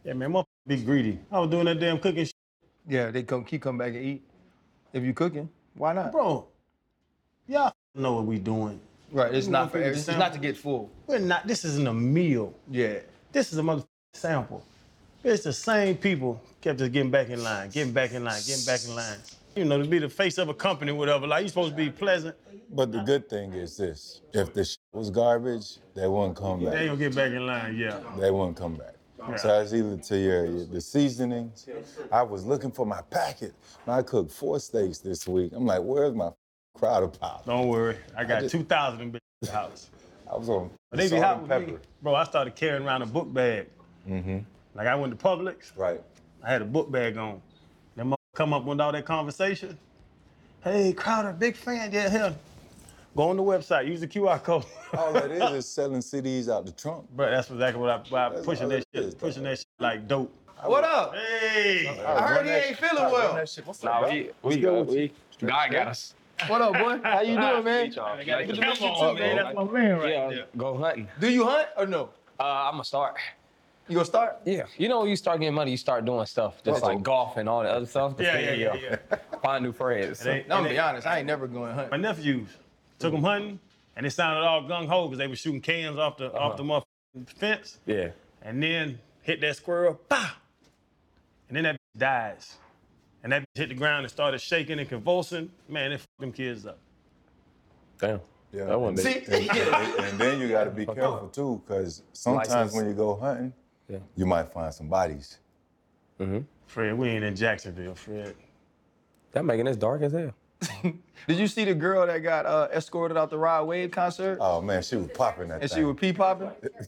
Yeah, man, motherfucker be greedy. I was doing that damn cooking shit. Yeah, they keep coming back and eat. If you cooking, why not? Bro, y'all know what we doing. Right, it's You not want for people to it's not to get full. We're not, this isn't a meal. Yeah. This is a motherfucking sample. It's the same people kept just getting back in line, getting back in line, getting back in line. You know, to be the face of a company, whatever, like you supposed to be pleasant. But the good thing is this, if the shit was garbage, they wouldn't come back. They ain't gonna get back in line, yeah. They wouldn't come back. So it's either to the seasonings. I was looking for my packet. I cooked 4 steaks this week. I'm like, where's my crowder pop? Don't worry, I got 2,000 in the house. I was on They be salt hot and with me. pepper. Bro, I started carrying around a book bag. Like I went to Publix. Right. I had a book bag on. Them motherfuckers come up with all that conversation. Hey, Crowder, big fan. Yeah, hell. Go on the website, use the QR code. All that is selling CDs out the trunk. Bro, that's exactly what I'm That's pushing all that it shit, is, pushing that shit like dope. What up? Hey! I heard he ain't feeling well. Nah, we God got us. What up, boy? How you doing, man? Come on, man. That's my man right there. Go hunting. Do you hunt or no? I'm gonna start. You gonna start? Yeah. You know, when you start getting money, you start doing stuff, just like golf and all that other stuff. Yeah. Find new friends. They- I'm gonna be honest, I ain't never going hunt. My nephews took them hunting, and it sounded all gung-ho because they were shooting cans off the motherfucking fence, Yeah. and then hit that squirrel, pow! And then that bitch dies. And that bitch hit the ground and started shaking and convulsing. Man, it fucked them kids up. Damn. Yeah. That one See? And then you got to be careful too, because sometimes License. when you go hunting, you might find some bodies. Fred, we ain't in Jacksonville, Fred. That making this dark as hell. Did you see the girl that got escorted out the Rod Wave concert? Oh man, she was popping that And thing. she was pee popping?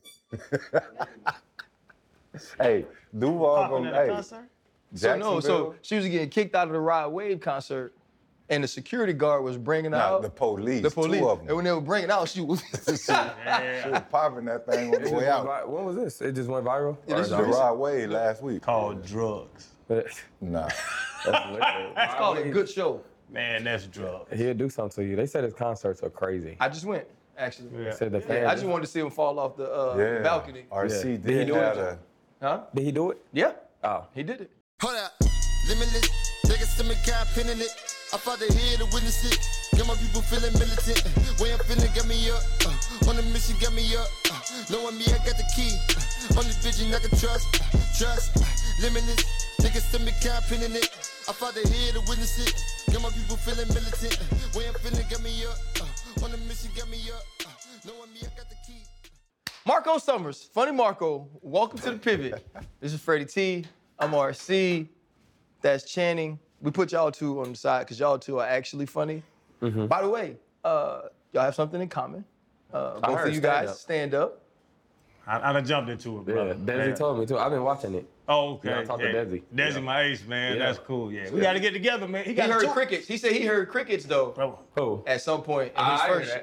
Hey, Duval Popping gonna. at a Hey, concert? So no, so Jacksonville? she was getting kicked out of the Rod Wave concert, and the security guard was bringing her Nah, out. the police. The police. 2 of And them. when they were bringing out, she was. She was popping that thing on the way out. What was this? It just went viral? Yeah, this The is Rod Wave last week. Called drugs. Nah. It's called a good show. Man, that's drugs. He'll do something to you. They said his concerts are crazy. I just went, actually. Yeah. They said the Yeah, fans. I just wanted to see him fall off the Yeah. balcony. RC Yeah. did do have it? a. Huh? Did he do it? Yeah, Oh. he did it. Hold up, limitless. Niggas to me can't pin in it. I fought to hear to witness it. Get my people feeling militant. Way I'm feeling, get me up. On the mission, get me up. Knowing me, I got the key. Only vision I can trust. Trust, limitless. Niggas to me can't pin in it. I fought to hear to witness it. Get my people feeling militant. Way I'm feeling, get me up. On the mission, get me up. Knowing me, I got the key. Marco Summers, Funny Marco, welcome to the Pivot. This is Freddie T. I'm RC. That's Channing. We put y'all two on the side because y'all two are actually funny. By the way, y'all have something in common. Both heard of you guys stand up. I done jumped into it, Yeah. brother. Desi told me too. I've been watching it. Oh, okay. Yeah, I talked to Desi. Desi, Yeah. my ace, man. Yeah. That's cool, yeah. We got to get together, man. He got heard a tour. crickets. He said he heard crickets, though, Bro, Who? at some point in his first.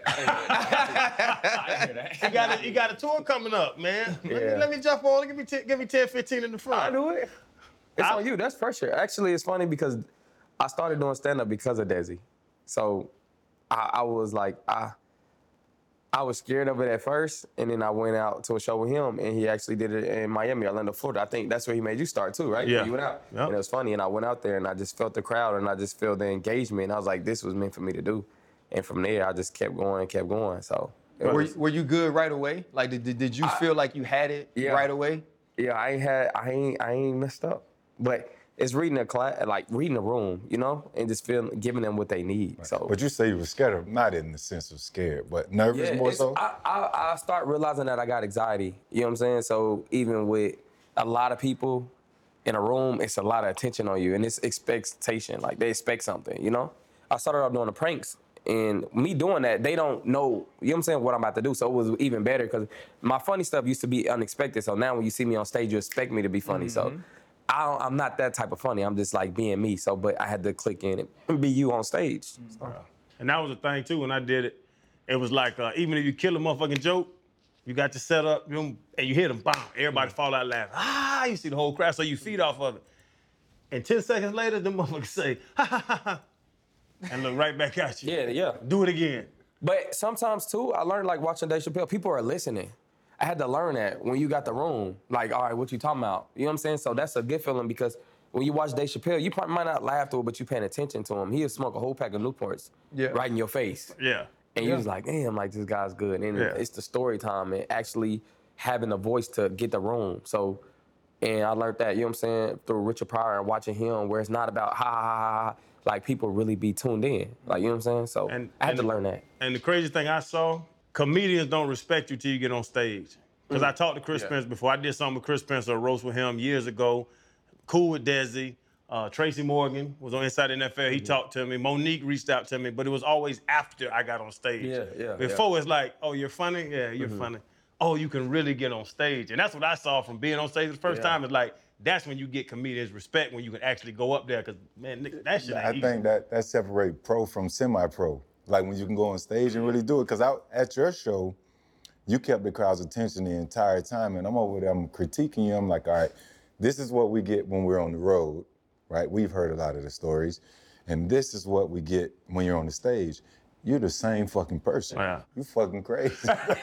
he got a tour coming up, man. Yeah. Let me jump on. Give me 10, 15 in the front. I do it. It's on you. That's pressure. Actually, it's funny because I started doing stand-up because of Desi. So I was like, I was scared of it at first, and then I went out to a show with him, and he actually did it in Miami, Orlando, Florida. I think that's where he made you start too, right? Yeah. You went out. Yep. And it was funny, and I went out there, and I just felt the crowd, and I just felt the engagement, and I was like, this was meant for me to do. And from there, I just kept going and kept going. So it was, Were you good right away? Like, did you feel like you had it Yeah. right away? yeah, I ain't messed up. But it's reading a class, like reading a room, you know, and just giving them what they need. So. But you say you were scared of, not in the sense of scared, but nervous more so? I start realizing that I got anxiety. You know what I'm saying? So even with a lot of people in a room, it's a lot of attention on you, and it's expectation. Like they expect something. You know? I started off doing the pranks, and me doing that, they don't know. You know what I'm saying? What I'm about to do. So it was even better because my funny stuff used to be unexpected. So now when you see me on stage, you expect me to be funny. So. I'm not that type of funny. I'm just like being me. So, but I had to click in and be you on stage. So. And that was the thing, too, when I did it. It was like, even if you kill a motherfucking joke, you got to set up, and you hit them, bam, everybody fall out laughing. Ah, you see the whole crowd, so you feed off of it. And 10 seconds later, the motherfuckers say, ha, ha, ha, ha, and look right back at you. Yeah. Do it again. But sometimes, too, I learned, like, watching Dave Chappelle, people are listening. I had to learn that when you got the room. Like, all right, what you talking about? You know what I'm saying? So that's a good feeling because when you watch Dave Chappelle, you probably might not laugh through it, but you paying attention to him. He'll smoke a whole pack of Newports right in your face. Yeah. And you was like, damn, like this guy's good. And it's the story time and actually having a voice to get the room. So, and I learned that, you know what I'm saying, through Richard Pryor and watching him where it's not about ha ha ha ha. Like people really be tuned in. Like, you know what I'm saying? So I had to learn that. And the crazy thing I saw, comedians don't respect you till you get on stage. Because I talked to Chris Spencer before. I did something with Chris Spencer, a roast with him years ago. Cool with Desi. Tracy Morgan was on Inside NFL. He talked to me. Monique reached out to me, but it was always after I got on stage. Before it's like, oh, you're funny? Yeah, you're funny. Oh, you can really get on stage. And that's what I saw from being on stage the first time. It's like, that's when you get comedians respect, when you can actually go up there. Because, man, that shit ain't easy. I think that separates pro from semi-pro. Like when you can go on stage and really do it. Because at your show, you kept the crowd's attention the entire time. And I'm over there, I'm critiquing you. I'm like, all right, this is what we get when we're on the road. Right? We've heard a lot of the stories. And this is what we get when you're on the stage. You're the same fucking person. Yeah. You fucking crazy.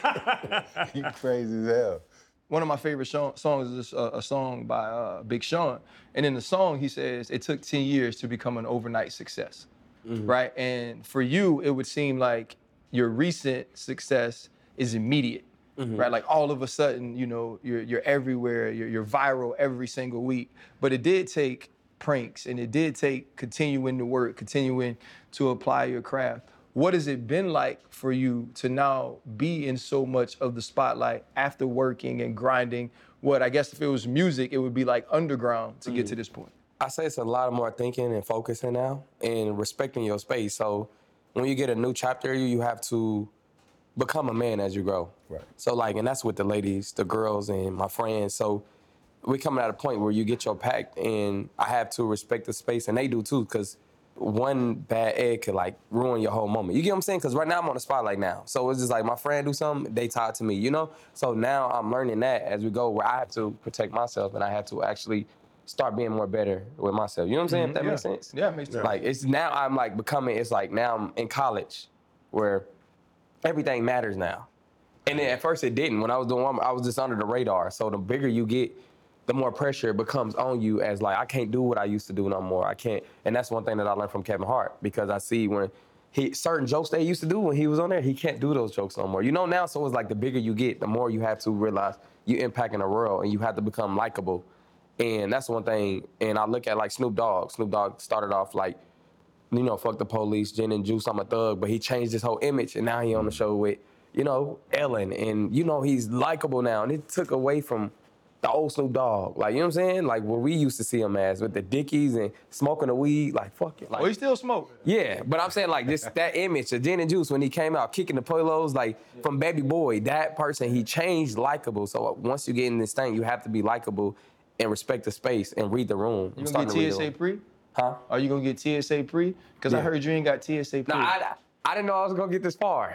You crazy as hell. One of my favorite songs is a song by Big Sean. And in the song, he says, it took 10 years to become an overnight success, right? And for you, it would seem like your recent success is immediate, right? Like all of a sudden, you know, you're everywhere, you're viral every single week. But it did take pranks, and it did take continuing to work, continuing to apply your craft. What has it been like for you to now be in so much of the spotlight after working and grinding? What I guess if it was music, it would be like underground to get to this point. I say it's a lot more thinking and focusing now and respecting your space. So when you get a new chapter, you have to become a man as you grow. Right. So like, and that's with the ladies, the girls, and my friends. So we coming at a point where you get your pact, and I have to respect the space, and they do too, because one bad egg could like ruin your whole moment. You get what I'm saying? Because right now I'm on the spotlight now. So it's just like my friend do something, they tied to me, you know? So now I'm learning that as we go, where I have to protect myself and I have to actually start being more better with myself. You know what I'm saying? If that makes sense? Yeah, it makes sense. Like it's now I'm like becoming, it's like now I'm in college where everything matters now. And then at first it didn't. When I was doing one, I was just under the radar. So the bigger you get, the more pressure becomes on you as like, I can't do what I used to do no more. I can't. And that's one thing that I learned from Kevin Hart, because I see when certain jokes that he used to do when he was on there, he can't do those jokes no more. You know now, so it's like the bigger you get, the more you have to realize you're impacting the world and you have to become likable. And that's one thing. And I look at like Snoop Dogg. Snoop Dogg started off like, you know, fuck the police, gin and juice, I'm a thug, but he changed his whole image and now he on the show with, you know, Ellen, and you know, he's likable now. And it took away from the old Snoop Dogg, like, you know what I'm saying? Like, what we used to see him as, with the Dickies and smoking the weed, like, fuck it. Like, Oh, he still smoke? yeah, but I'm saying, like, that image of Gin and Juice when he came out kicking the polos, like, from Baby Boy, that person, he changed likable. So once you get in this thing, you have to be likable and respect the space and read the room. You gonna get TSA pre? Huh? Are you gonna get TSA pre? Because I heard you ain't got TSA pre. Nah, I didn't know I was gonna get this far.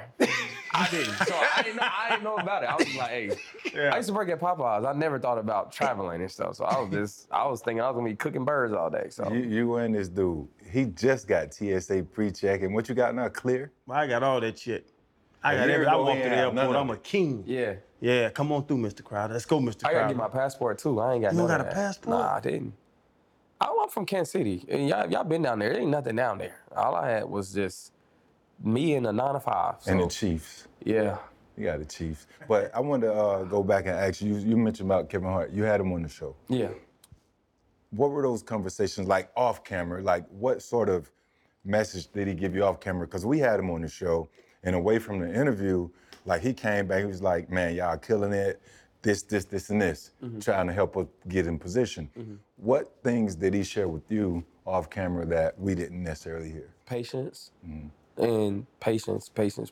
I didn't. So I didn't know about it. I was like, hey, I used to work at Popeyes. I never thought about traveling and stuff. So I was thinking I was gonna be cooking birds all day. So You and this dude, he just got TSA pre-check, and what you got now, clear? I got all that shit. I you walk ever through the have none airport, of I'm a it? king. yeah. Yeah, come on through, Mr. Crowder. Let's go, Mr. I Crowder. gotta get my passport too. I ain't got You none don't of got a that. passport? Nah, I didn't. I'm from Kansas City. And y'all been down there. There ain't nothing down there. All I had was just me and a 9 to 5. So, And the Chiefs. yeah. You got the Chiefs. But I wanted to go back and ask you, you mentioned about Kevin Hart. You had him on the show. Yeah. What were those conversations like off camera? Like what sort of message did he give you off camera? Because we had him on the show, and away from the interview, like he came back, he was like, man, y'all killing it. This, and this, trying to help us get in position. What things did he share with you off camera that we didn't necessarily hear? Patience and patience.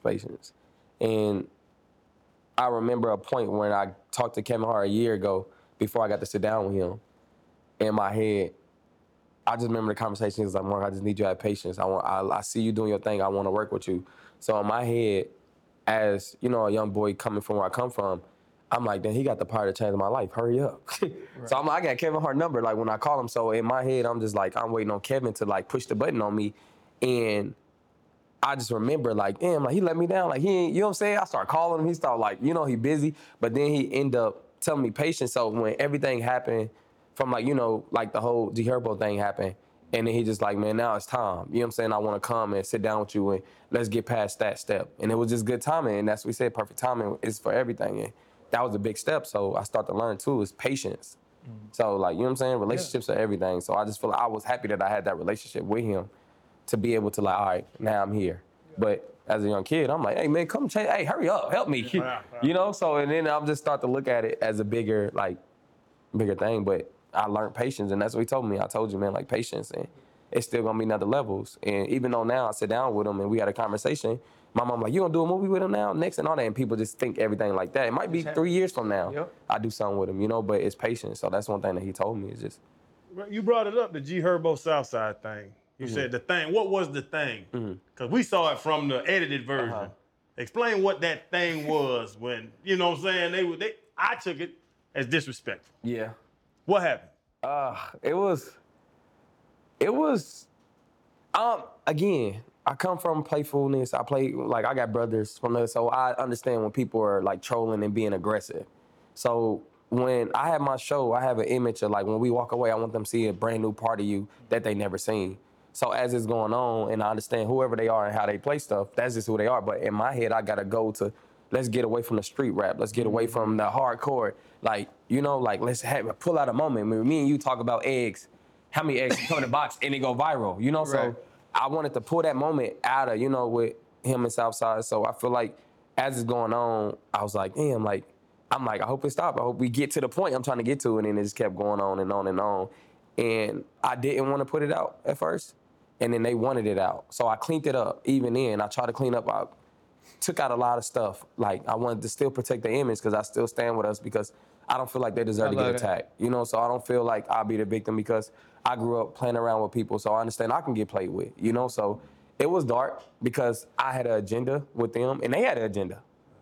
And I remember a point when I talked to Kevin Hart a year ago before I got to sit down with him. In my head, I just remember the conversation. He was like, Mark, I just need you to have patience. I see you doing your thing. I want to work with you. So in my head, as you know, a young boy coming from where I come from, I'm like, then he got the power to change my life. Hurry up. So I'm like, I got Kevin Hart number, like when I call him. So in my head, I'm just like, I'm waiting on Kevin to like push the button on me. And I just remember like, damn, like he let me down. Like he ain't, you know what I'm saying? I start calling him. He start like, you know, he busy. But then he end up telling me patience. So when everything happened from like, you know, like the whole G Herbo thing happened, and then he just like, man, now it's time. You know what I'm saying? I want to come and sit down with you and let's get past that step. And it was just good timing. And that's what we said, perfect timing is for everything. And that was a big step. So I started to learn too is patience. So like, you know what I'm saying? Relationships are everything. So I just feel like I was happy that I had that relationship with him to be able to like, all right, now I'm here. But as a young kid, I'm like, hey man, come change, hey, hurry up, help me. You know, so and then I'll just start to look at it as a bigger thing. But I learned patience, and that's what he told me. I told you, man, like patience, and it's still gonna be another levels. And even though now I sit down with him and we had a conversation, my mom like, you gonna do a movie with him now, next and all that, and people just think everything like that. It might be 3 years from now, I do something with him, you know, but it's patience. So that's one thing that he told me is just. You brought it up, the G Herbo Southside thing. You said the thing. What was the thing? Because we saw it from the edited version. Explain what that thing was when, you know what I'm saying, I took it as disrespectful. Yeah. What happened? Again, I come from playfulness. I got brothers from there, so I understand when people are like trolling and being aggressive. So when I have my show, I have an image of like when we walk away, I want them to see a brand new part of you that they never seen. So as it's going on, and I understand whoever they are and how they play stuff, that's just who they are. But in my head, I gotta go to, let's get away from the street rap. Let's get away from the hardcore. Like, you know, like let's pull out a moment. When me and you talk about eggs, how many eggs come in the box and they go viral, you know? Right. So I wanted to pull that moment out of, you know, with him and Southside. So I feel like as it's going on, I was like, damn, like, I'm like, I hope it stops. I hope we get to the point I'm trying to get to. And then it just kept going on and on and on. And I didn't want to put it out at first. And then they wanted it out. So I cleaned it up. Even then, I tried to clean up. I took out a lot of stuff. Like, I wanted to still protect the image because I still stand with us because I don't feel like they deserve to get attacked. You know, so I don't feel like I'll be the victim because I grew up playing around with people. So I understand I can get played with, you know? So it was dark because I had an agenda with them and they had an agenda.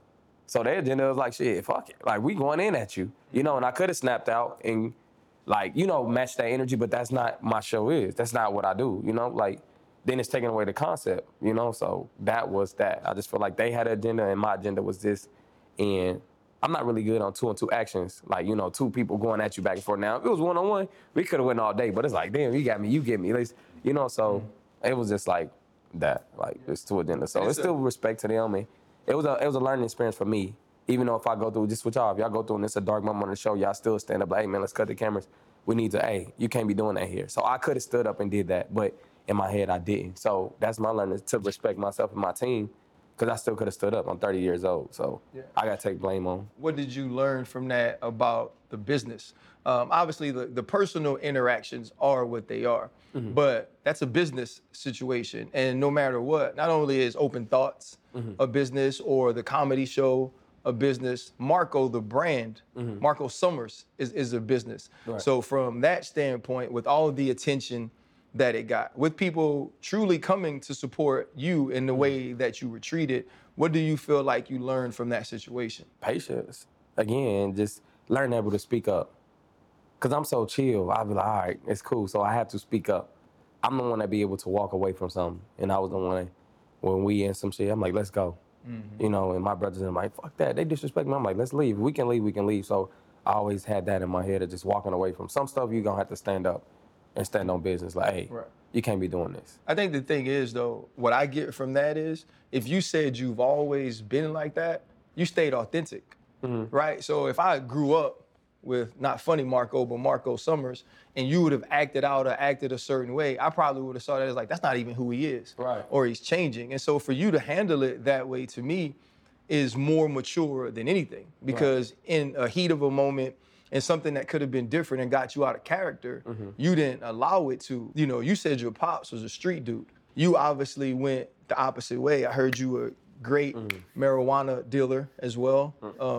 So their agenda was like, shit, fuck it. Like, we going in at you, you know? And I could have snapped out and, like, you know, match that energy, but that's not my show is. That's not what I do, you know? Like, then it's taking away the concept, you know? So that was that. I just feel like they had an agenda and my agenda was this. And I'm not really good on 2-on-2 actions. Like, you know, two people going at you back and forth. Now, if it was 1-on-1, we could have went all day, but it's like, damn, you got me, you get me. At least, you know, so it was just like that, like, it's two agendas. So it's still respect to them. And it was a learning experience for me. Even though if I go through, just with y'all, if y'all go through and it's a dark moment on the show, y'all still stand up like, hey, man, let's cut the cameras. We need to, hey, you can't be doing that here. So I could have stood up and did that, but in my head, I didn't. So that's my learning, to respect myself and my team, because I still could have stood up. I'm 30 years old, so I got to take blame on. What did you learn from that about the business? Obviously, the personal interactions are what they are, but that's a business situation. And no matter what, not only is Open Thoughts a business or the comedy show a business, Marco, the brand, Marco Summers is a business. Right. So from that standpoint, with all the attention that it got, with people truly coming to support you in the way that you were treated, what do you feel like you learned from that situation? Patience. Again, just learn able to speak up. Because I'm so chill, I'll be like, all right, it's cool, so I have to speak up. I'm the one that be able to walk away from something, and I was the one, when we in some shit, I'm like, let's go. You know, and my brothers are like, fuck that, they disrespect me. I'm like, let's leave. If we can leave, we can leave. So I always had that in my head of just walking away from some stuff. You're going to have to stand up and stand on business. Like, hey, you can't be doing this. I think the thing is, though, what I get from that is, if you said you've always been like that, you stayed authentic, right? So if I grew up with not Funny Marco, but Marco Summers, and you would have acted out or acted a certain way, I probably would have saw that as like, that's not even who he is, right? Or he's changing. And so for you to handle it that way, to me, is more mature than anything, because in a heat of a moment and something that could have been different and got you out of character, you didn't allow it to. You know, you said your pops was a street dude. You obviously went the opposite way. I heard you were great marijuana dealer as well.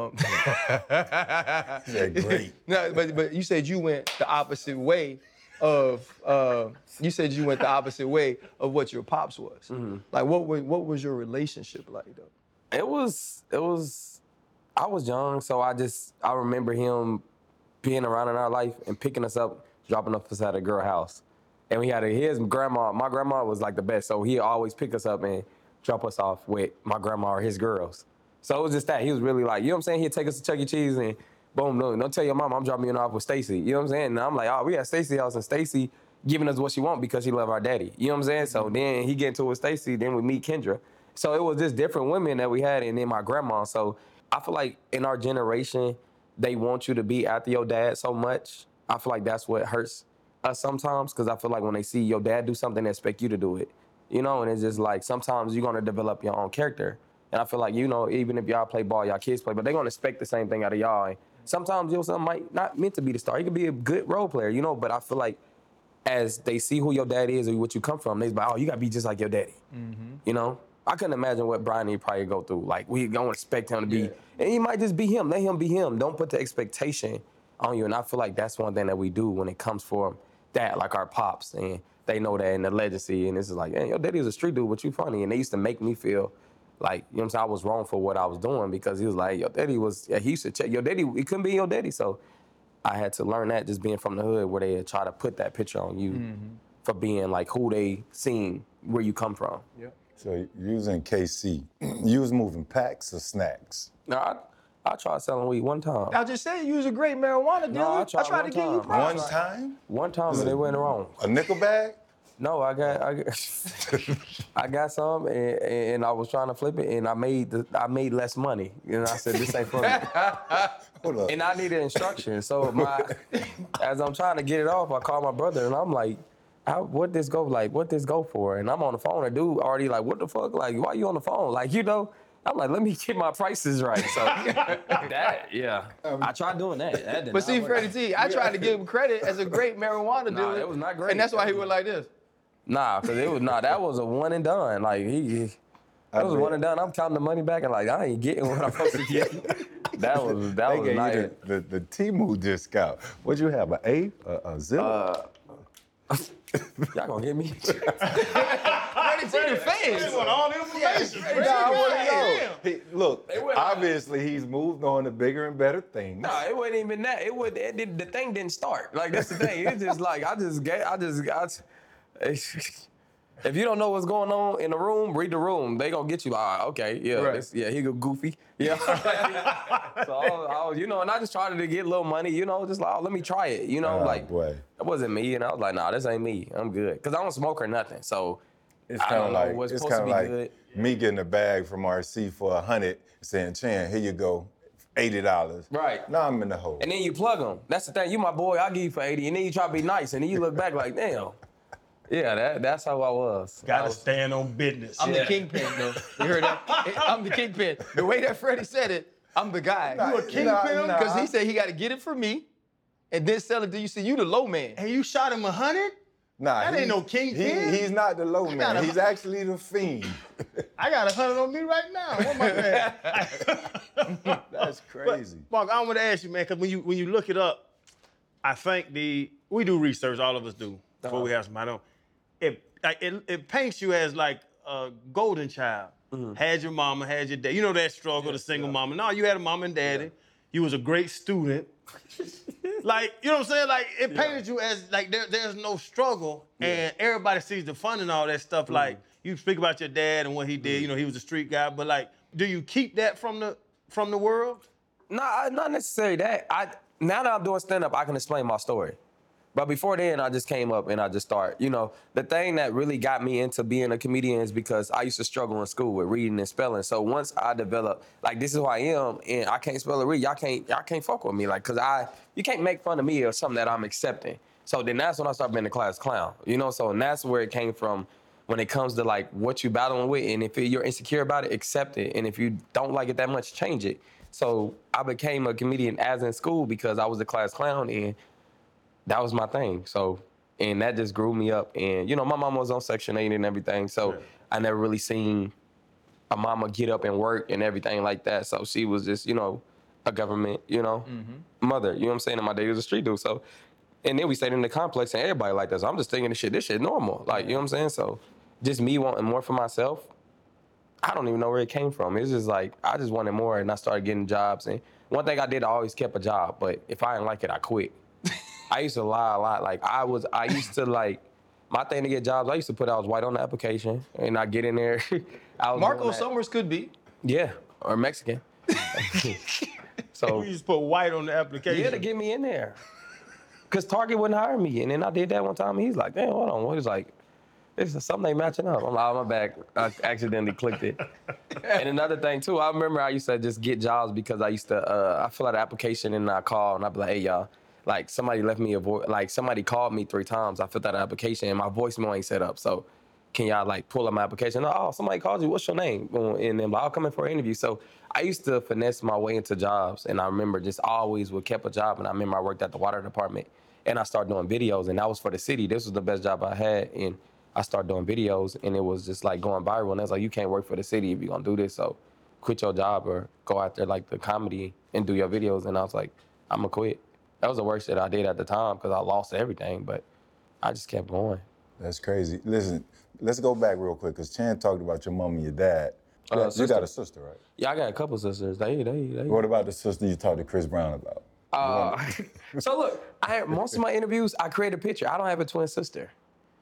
Yeah, great. No, but you said you went the opposite way of what your pops was. Like, what was your relationship like, though? It was. I was young, so I remember him being around in our life and picking us up, dropping us at a girl house, and we had his grandma. My grandma was like the best, so he'd always pick us up and drop us off with my grandma or his girls. So it was just that. He was really like, you know what I'm saying? He'd take us to Chuck E. Cheese and boom, no, don't tell your mom I'm dropping you off with Stacy. You know what I'm saying? And I'm like, oh, we at Stacy's house and Stacy giving us what she want because she love our daddy. You know what I'm saying? So then he get into it with Stacy, then we meet Kendra. So it was just different women that we had and then my grandma. So I feel like in our generation, they want you to be after your dad so much. I feel like that's what hurts us sometimes because I feel like when they see your dad do something, they expect you to do it. You know, and it's just like sometimes you're going to develop your own character. And I feel like, you know, even if y'all play ball, y'all kids play, but they're going to expect the same thing out of y'all. And sometimes your son might not meant to be the star. He could be a good role player, you know, but I feel like as they see who your dad is or what you come from, they're like, oh, you got to be just like your daddy. You know? I couldn't imagine what Bronny probably go through. Like, we don't expect him to be, and he might just be him. Let him be him. Don't put the expectation on you. And I feel like that's one thing that we do when it comes for that, like our pops, and they know that in the legacy. And it's just like, hey, your daddy was a street dude, but you funny. And they used to make me feel like, you know what I'm saying, I was wrong for what I was doing because he was like, your daddy was, he used to check, your daddy, it couldn't be your daddy. So I had to learn that just being from the hood where they try to put that picture on you for being like who they seen, where you come from. Yep. So you was in KC. You was moving packs or snacks? No, I tried selling weed one time. I just said you was a great marijuana dealer. I tried to one give you time. props. One time? One time and it went wrong. A nickel bag? No, I got some and I was trying to flip it and I made less money. And I said, this ain't for me. Hold up. And I needed instructions. So as I'm trying to get it off, I called my brother and I'm like, what this go for? And I'm on the phone, and dude already like, what the fuck? Like, why you on the phone? Like, you know, I'm like, let me get my prices right. So I tried doing that. That did But not see, work. Freddie T, I tried to give him credit as a great marijuana dealer. It was not great. And that's why he went like this. Nah, cause that was a one and done. Like that was one and done. I'm counting the money back and like I ain't getting what I'm supposed to get. That was They not gave it. you the Temu discount. What'd you have, an A, a Zilla? Y'all gonna get me? Freddie T, the fans. They want all the information. Nah, I want to know. Look, They went- obviously he's moved on to bigger and better things. Nah, it wasn't even that. The thing didn't start. Like that's the thing. It's just like if you don't know what's going on in the room, read the room. They gonna get you like, okay, yeah, Right. he go goofy, yeah. So I was, you know, and I just tried to get a little money, you know, just like, oh, let me try it, you know, Oh, like boy. it wasn't me, and I was like, nah, this ain't me. I'm good, cause I don't smoke or nothing. So It's I kind of don't know like what's it's supposed kind to of be like good. me getting a bag from RC for $100, saying, "Chan, here you go, $80." Right. Now I'm in the hole. And then you plug them. That's the thing. You my boy. I'll give you for 80. And then you try to be nice. And then you look back like, damn. Yeah, that's how I was. Gotta stand on business. I'm the kingpin, though. You heard that? I'm the kingpin. The way that Freddie said it, I'm the guy. You a kingpin? Because he said he got to get it for me and then sell it to you. See, you the low man. And you shot him 100? Nah, That ain't no kingpin. He's not the low man. gotta- He's actually the fiend. I got 100 on me right now. What am I saying? That's crazy. Mark, I want to ask you, man, because when you look it up, I think we do research, all of us do, before we have somebody on. It paints you as like a golden child. Had your mama, had your dad. You know that struggle, the single mama. No, you had a mama and daddy. Yeah. You was a great student. Like, you know what I'm saying? Like, it painted you as like there's no struggle, and everybody sees the fun and all that stuff. Like, you speak about your dad and what he did. You know, he was a street guy. But like, do you keep that from the world? Nah, not necessarily that. Now that I'm doing stand-up, I can explain my story. But before then, I just came up and I just started. You know, the thing that really got me into being a comedian is because I used to struggle in school with reading and spelling. So once I developed, like, this is who I am, and I can't spell or read, y'all can't fuck with me, like, cause you can't make fun of me or something that I'm accepting. So then that's when I started being the class clown. You know, so and that's where it came from. When it comes to like what you battling with, and if you're insecure about it, accept it, and if you don't like it that much, change it. So I became a comedian as in school because I was the class clown, and that was my thing. So, and that just grew me up. And, you know, my mama was on Section 8 and everything. So I never really seen a mama get up and work and everything like that. So she was just, you know, a government, you know, mother. You know what I'm saying? And my dad was a street dude. So, and then we stayed in the complex and everybody like that. So I'm just thinking this shit normal. Like, you know what I'm saying? So just me wanting more for myself, I don't even know where it came from. It's just like, I just wanted more and I started getting jobs. And one thing I did, I always kept a job. But if I didn't like it, I quit. I used to lie a lot. Like I used to like My thing to get jobs, I used to put I was white on the application, and I get in there. I was Marco doing that. Summers could be. Yeah, or Mexican. So We just put white on the application. yeah, to get me in there. Cause Target wouldn't hire me, and then I did that one time. And he's like, "Damn, hold on." What is like? This is something ain't matching up. I'm like, "Oh, my bad. I accidentally clicked it." And another thing too, I remember I used to just get jobs because I used to. I fill out an application and I call and I'd be like, "Hey y'all, like somebody left me a voice. Like somebody called me 3 times. I filled out an application and my voicemail ain't set up. So can y'all like pull up my application? Oh, somebody called you. What's your name? And then like, I'll come in for an interview. So I used to finesse my way into jobs, and I remember just always would kept a job. And I remember I worked at the water department, and I started doing videos, and that was for the city. This was the best job I had, and I started doing videos, and it was just like going viral. And I was like, you can't work for the city if you're gonna do this. So quit your job or go out there like the comedy and do your videos. And I was like, I'm gonna quit. That was the worst shit I did at the time because I lost everything, but I just kept going. That's crazy. Listen, let's go back real quick, because Chan talked about your mom and your dad. You got sister. a sister, right? Yeah, I got a couple sisters. They. What about the sister you talked to Chris Brown about? So look, I had most of my interviews, I create a picture. I don't have a twin sister.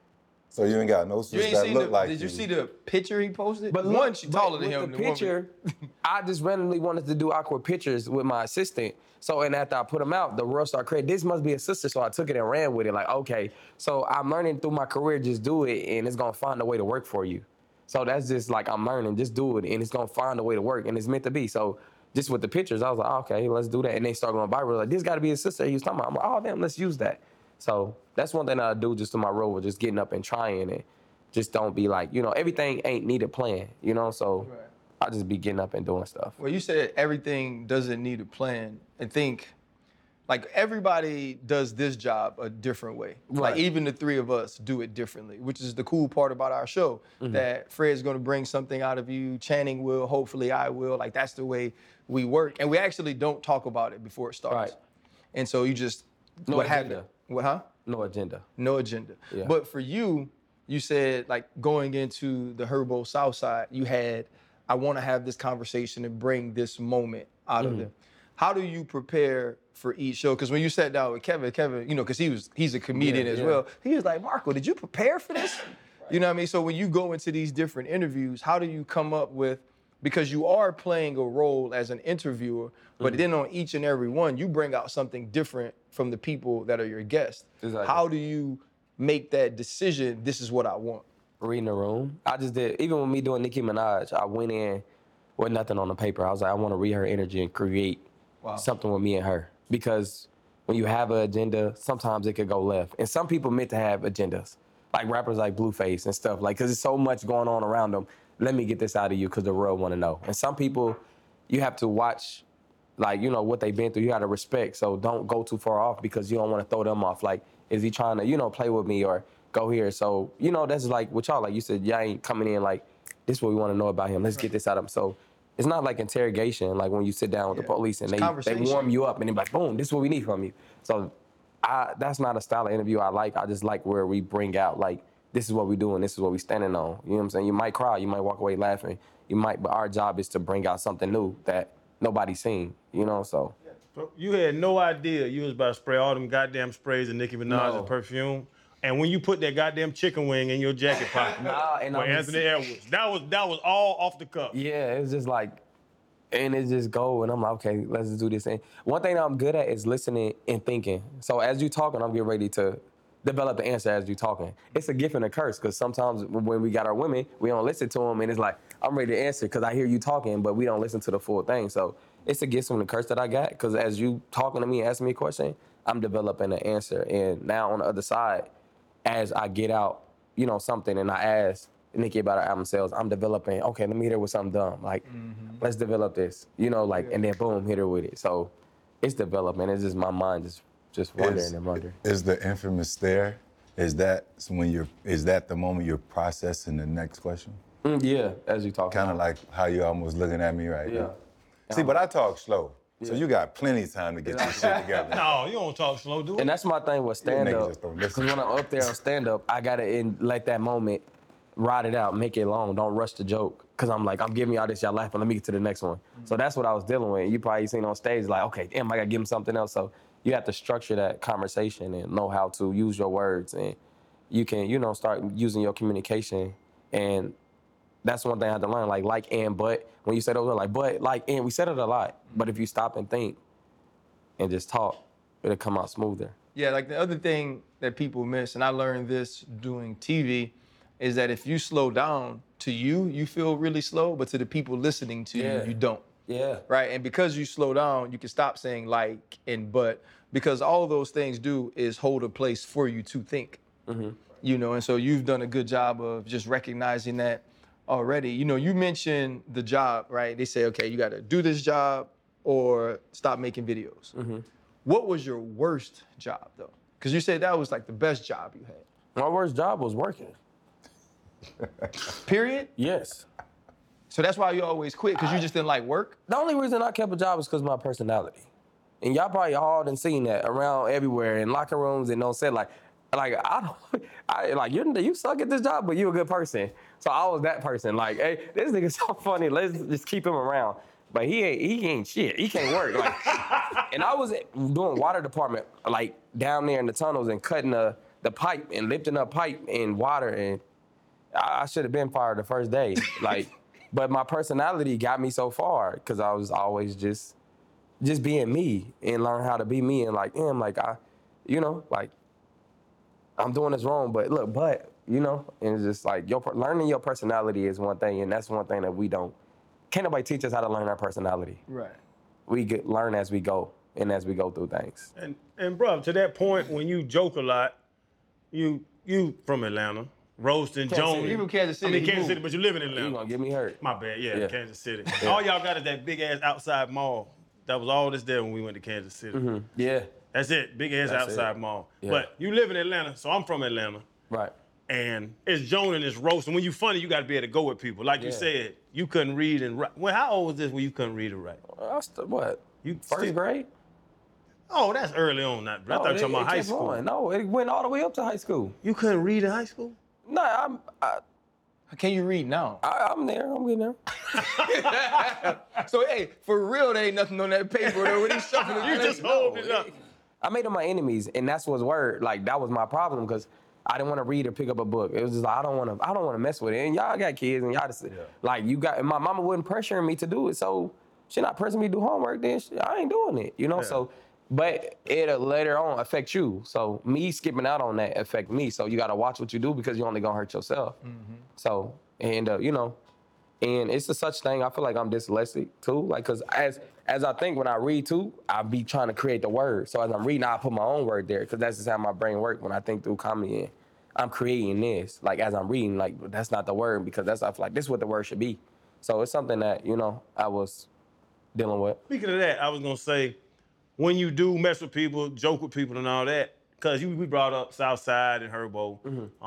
So you ain't got no You sister ain't that seen look like Did you see the picture he posted? But one, look, she taller than with him. The than woman. picture, I just randomly wanted to do awkward pictures with my assistant. So, and after I put them out, the world started creating, this must be a sister. So I took it and ran with it. Like, okay. So I'm learning through my career, just do it, and it's gonna find a way to work for you. So that's just like, I'm learning, just do it, and it's gonna find a way to work, and it's meant to be. So just with the pictures, I was like, okay, let's do that. And they start going viral. Like, this gotta be his sister he was talking about. I'm like, oh, damn, let's use that. So that's one thing I do just in my role, with just getting up and trying it. Just don't be like, everything ain't need a plan, So Right. I just be getting up and doing stuff. Well, you said everything doesn't need a plan. And think, like, everybody does this job a different way. Right. Like, even the 3 of us do it differently, which is the cool part about our show. Mm-hmm. That Fred's gonna bring something out of you, Channing will, hopefully I will. Like, that's the way we work. And we actually don't talk about it before it starts. Right. And so you just, No what agenda. happened? What, huh? No agenda. No agenda. Yeah. But for you, you said, like, going into the Herbo Southside, you had, I want to have this conversation and bring this moment out of them. How do you prepare for each show? Because when you sat down with Kevin, because he's a comedian as well, he was like, Marco, did you prepare for this? You know what I mean? So when you go into these different interviews, how do you come up with, because you are playing a role as an interviewer, but then on each and every one, you bring out something different from the people that are your guests. Exactly. How do you make that decision, this is what I want? Reading the room. I just did, even with me doing Nicki Minaj, I went in with nothing on the paper. I was like, I want to read her energy and create something with me and her. Because when you have an agenda, sometimes it could go left. And some people meant to have agendas, like rappers like Blueface and stuff, like, because there's so much going on around them. Let me get this out of you because the world want to know. And some people, you have to watch, like, what they've been through. You got to respect. So don't go too far off because you don't want to throw them off. Like, is he trying to, play with me or go here? So, that's like with y'all, like you said, y'all ain't coming in like, this is what we want to know about him. Let's get this out of him. So it's not like interrogation, like when you sit down with the police and they warm you up and they're like, boom, this is what we need from you. So that's not a style of interview I like. I just like where we bring out, like, this is what we do and this is what we standing on. You know what I'm saying? You might cry, you might walk away laughing, but our job is to bring out something new that nobody's seen, so. So you had no idea you was about to spray all them goddamn sprays of Nicki Minaj's perfume. And when you put that goddamn chicken wing in your jacket pocket, and with Anthony Edwards, that was all off the cuff. Yeah, it was just like, and it just go, and I'm like, okay, let's just do this thing. One thing that I'm good at is listening and thinking. So as you talking, I'm getting ready to develop the answer as you talking. It's a gift and a curse, because sometimes when we got our women, we don't listen to them, and it's like, I'm ready to answer because I hear you talking, but we don't listen to the full thing. So it's a gift and a curse that I got, because as you talking to me and asking me a question, I'm developing an answer. And now on the other side, as I get out, something, and I ask Nicki about her album sales, I'm developing, okay, let me hit her with something dumb. Like, let's develop this, and then boom, hit her with it. So it's development. It's just my mind just wondering and wondering. Is the infamous stare, is that the moment you're processing the next question? Yeah, as you talk. Kind of like how you're almost looking at me right Yeah. now. See, but I talk slow. So you got plenty of time to get your shit together. No, you don't talk slow, do it. And that's my thing with stand-up. just don't Because listen. when I'm up there on stand-up, I got to let that moment ride it out, make it long. Don't rush the joke. Because I'm like, I'm giving y'all this, y'all laughing, let me get to the next one. So that's what I was dealing with. You probably seen on stage, like, okay, damn, I got to give him something else. So you have to structure that conversation and know how to use your words and you can, you know, start using your communication. And that's one thing I had to learn, like and but. When you say those, like but, like and, we said it a lot. But if you stop and think and just talk, it'll come out smoother. Yeah, like the other thing that people miss, and I learned this doing TV, is that if you slow down, to you feel really slow, but to the people listening to you, you don't. Yeah. Right? And because you slow down, you can stop saying like and but, because all those things do is hold a place for you to think. You know, and so you've done a good job of just recognizing that already. You know, you mentioned the job, right? They say, okay, you got to do this job or stop making videos. What was your worst job, though? Because you said that was like the best job you had. My worst job was working. Period? Yes. So that's why you always quit, because you just didn't like work? The only reason I kept a job was because of my personality. And y'all probably all done seen that around everywhere in locker rooms and on set. Like you suck at this job, but you a good person. So I was that person. Like, hey, this nigga's so funny. Let's just keep him around. But he ain't shit. He can't work. Like, and I was doing water department, like down there in the tunnels and cutting the pipe and lifting up pipe and water. And I should have been fired the first day. Like, but my personality got me so far because I was always just being me and learn how to be me. And like, damn, like I'm doing this wrong, but look, you know, and it's just like learning your personality is one thing, and that's one thing that can't nobody teach us how to learn our personality. Right. We learn as we go and as we go through things. And bro, to that point, when you joke a lot, you from Atlanta, roasting Jones. You from Kansas City. I mean Kansas City, but you live in Atlanta. You gonna get me hurt. My bad, yeah. Kansas City. Yeah. All y'all got is that big ass outside mall. That was all that's there when we went to Kansas City. Yeah. That's it, big ass That's outside it. mall. Yeah. But you live in Atlanta, so I'm from Atlanta. Right. And it's Joan and it's roast. And when you funny, you got to be able to go with people. Like you said, you couldn't read and write. Well, how old was this when you couldn't read or write? What? You First grade? Oh, that's early on. That. I thought you were talking about high school. Going. No, it went all the way up to high school. You couldn't read in high school? No, Can you read now? I'm there. I'm getting there. So, hey, for real, there ain't nothing on that paper though. When he's shuffling, You just hold it up. I made them my enemies, and that's what's word. Like, that was my problem, because I didn't want to read or pick up a book. It was just like, I don't want to mess with it. And y'all got kids, and y'all just, like, and my mama wasn't pressuring me to do it, so she not pressing me to do homework, then I ain't doing it, you know? So, but it'll later on affect you. So me skipping out on that affect me. So you got to watch what you do, because you're only going to hurt yourself. So, and, you know, and it's a such thing. I feel like I'm dyslexic too. Like, cause as I think when I read too, I be trying to create the word. So as I'm reading, I put my own word there, cause that's just how my brain works when I think through comedy. And I'm creating this, like as I'm reading, like that's not the word, because I feel like this is what the word should be. So it's something that, you know, I was dealing with. Speaking of that, I was gonna say, when you do mess with people, joke with people and all that, cause we brought up Southside and Herbo,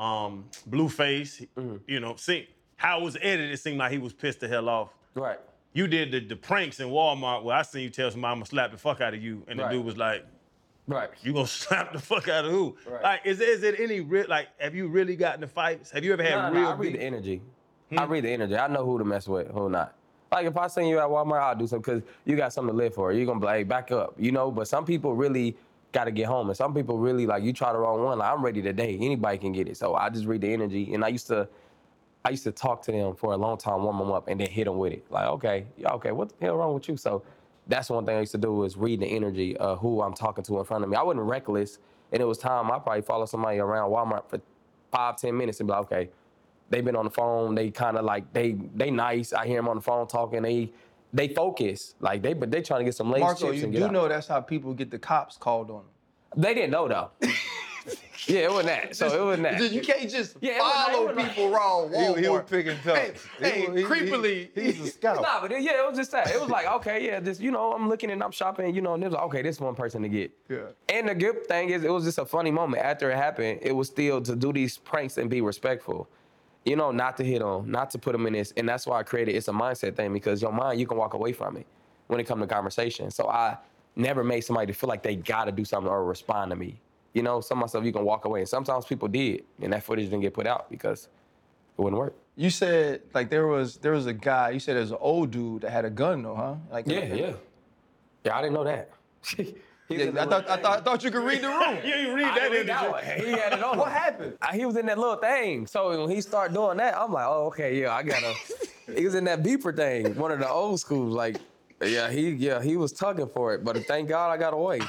Blueface, you know, see how it was edited, it seemed like he was pissed the hell off. Right. You did the pranks in Walmart where I seen you tell somebody I'm gonna slap the fuck out of you, and the dude was like, you gonna slap the fuck out of who? Right. Like, is it any real, like, have you really gotten in fights? Have you ever had real I read the energy. I read the energy. I know who to mess with, who not. Like, if I seen you at Walmart, I'll do something, because you got something to live for. You're gonna be like, back up, you know? But some people really gotta get home, and some people really, like, you try the wrong one, like, I'm ready today. Anybody can get it. So I just read the energy, and I used to talk to them for a long time, warm them up, and then hit them with it. Like, okay, what the hell wrong with you? So that's one thing I used to do, is read the energy of who I'm talking to in front of me. I wasn't reckless, and it was time I probably follow somebody around Walmart for 5-10 minutes and be like, okay, they've been on the phone, they kind of like, they nice, I hear them on the phone talking, they focus, like they trying to get some Lay's Marco, chips you and get do out. know that's how people get the cops called on them. They didn't know though. Yeah, it wasn't that. So it wasn't that. You can't just Yeah, follow it wasn't people around Walmart. He was picking tough. Hey, creepily. He's a scout. Nah, but yeah, it was just that. It was like, okay, yeah, just, you know, I'm looking and I'm shopping, you know, and it was like, okay, this one person to get. Yeah. And the good thing is, it was just a funny moment. After it happened, it was still to do these pranks and be respectful. You know, not to hit them, not to put them in this. And that's why I created, it's a mindset thing, because your mind, you can walk away from it when it comes to conversation. So I never made somebody feel like they got to do something or respond to me. You know, some of myself, you can walk away. And sometimes people did, and that footage didn't get put out because it wouldn't work. You said, like, there was a guy, you said there's an old dude that had a gun though, huh? Like, Yeah, I didn't know that. I thought you could read the room. You ain't read that energy. He had it on. What happened? He was in that little thing. So when he started doing that, I'm like, oh, okay, yeah, I gotta. He was in that beeper thing, one of the old schools. Like, he was tugging for it. But thank God I got away.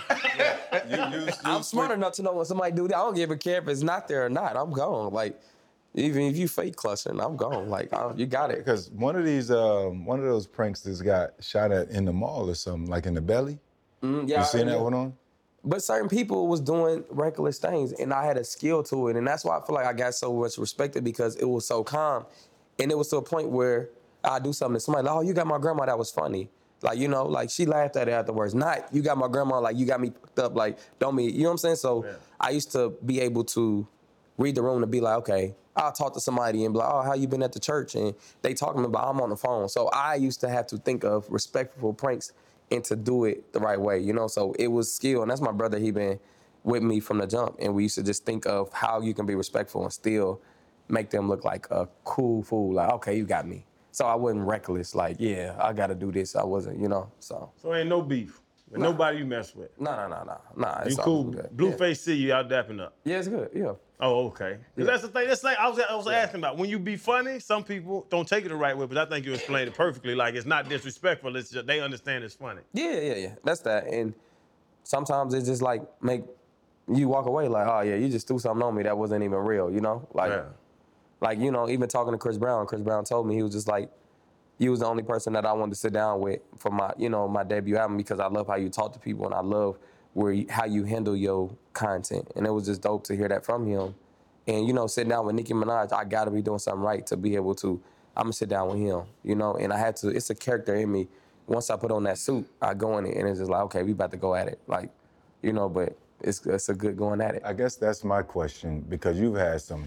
I'm smart enough to know when somebody do that. I don't give a care if it's not there or not. I'm gone. Like, even if you fake clustering, I'm gone. Like, you got it. Because one of those pranksters got shot at in the mall or something, like in the belly. Yeah, You seen that one on? But certain people was doing reckless things, and I had a skill to it, and that's why I feel like I got so much respected because it was so calm, and it was to a point where I do something to somebody like, oh, you got my grandma, that was funny. Like, you know, like she laughed at it afterwards. Not, you got my grandma, like you got me fucked up, like don't me, you know what I'm saying? So I used to be able to read the room to be like, okay, I'll talk to somebody and be like, oh, how you been at the church? And they talking about, I'm on the phone. So I used to have to think of respectful pranks and to do it the right way, you know? So it was skill, and that's my brother, he been with me from the jump, and we used to just think of how you can be respectful and still make them look like a cool fool, like, okay, you got me. So I wasn't reckless, like, yeah, I gotta do this, I wasn't, you know, so. So ain't no beef with nobody you mess with. Nah, You it's all cool. good. Blueface see you out dapping up. Yeah, it's good, yeah. Oh, okay. 'Cause that's the thing. That's like I was asking about. When you be funny, some people don't take it the right way, but I think you explained it perfectly. Like, it's not disrespectful. It's just they understand it's funny. Yeah. That's that. And sometimes it's just like make you walk away like, oh yeah, you just threw something on me that wasn't even real, you know? Like, you know, even talking to Chris Brown told me, he was just like, you was the only person that I wanted to sit down with for my, you know, my debut album because I love how you talk to people and I love how you handle your content. And it was just dope to hear that from him. And, you know, sitting down with Nicki Minaj, I gotta be doing something right to be able to, I'm gonna sit down with him, you know? And I had to, it's a character in me. Once I put on that suit, I go in it and it's just like, okay, we about to go at it. Like, you know, but it's a good going at it. I guess that's my question because you've had some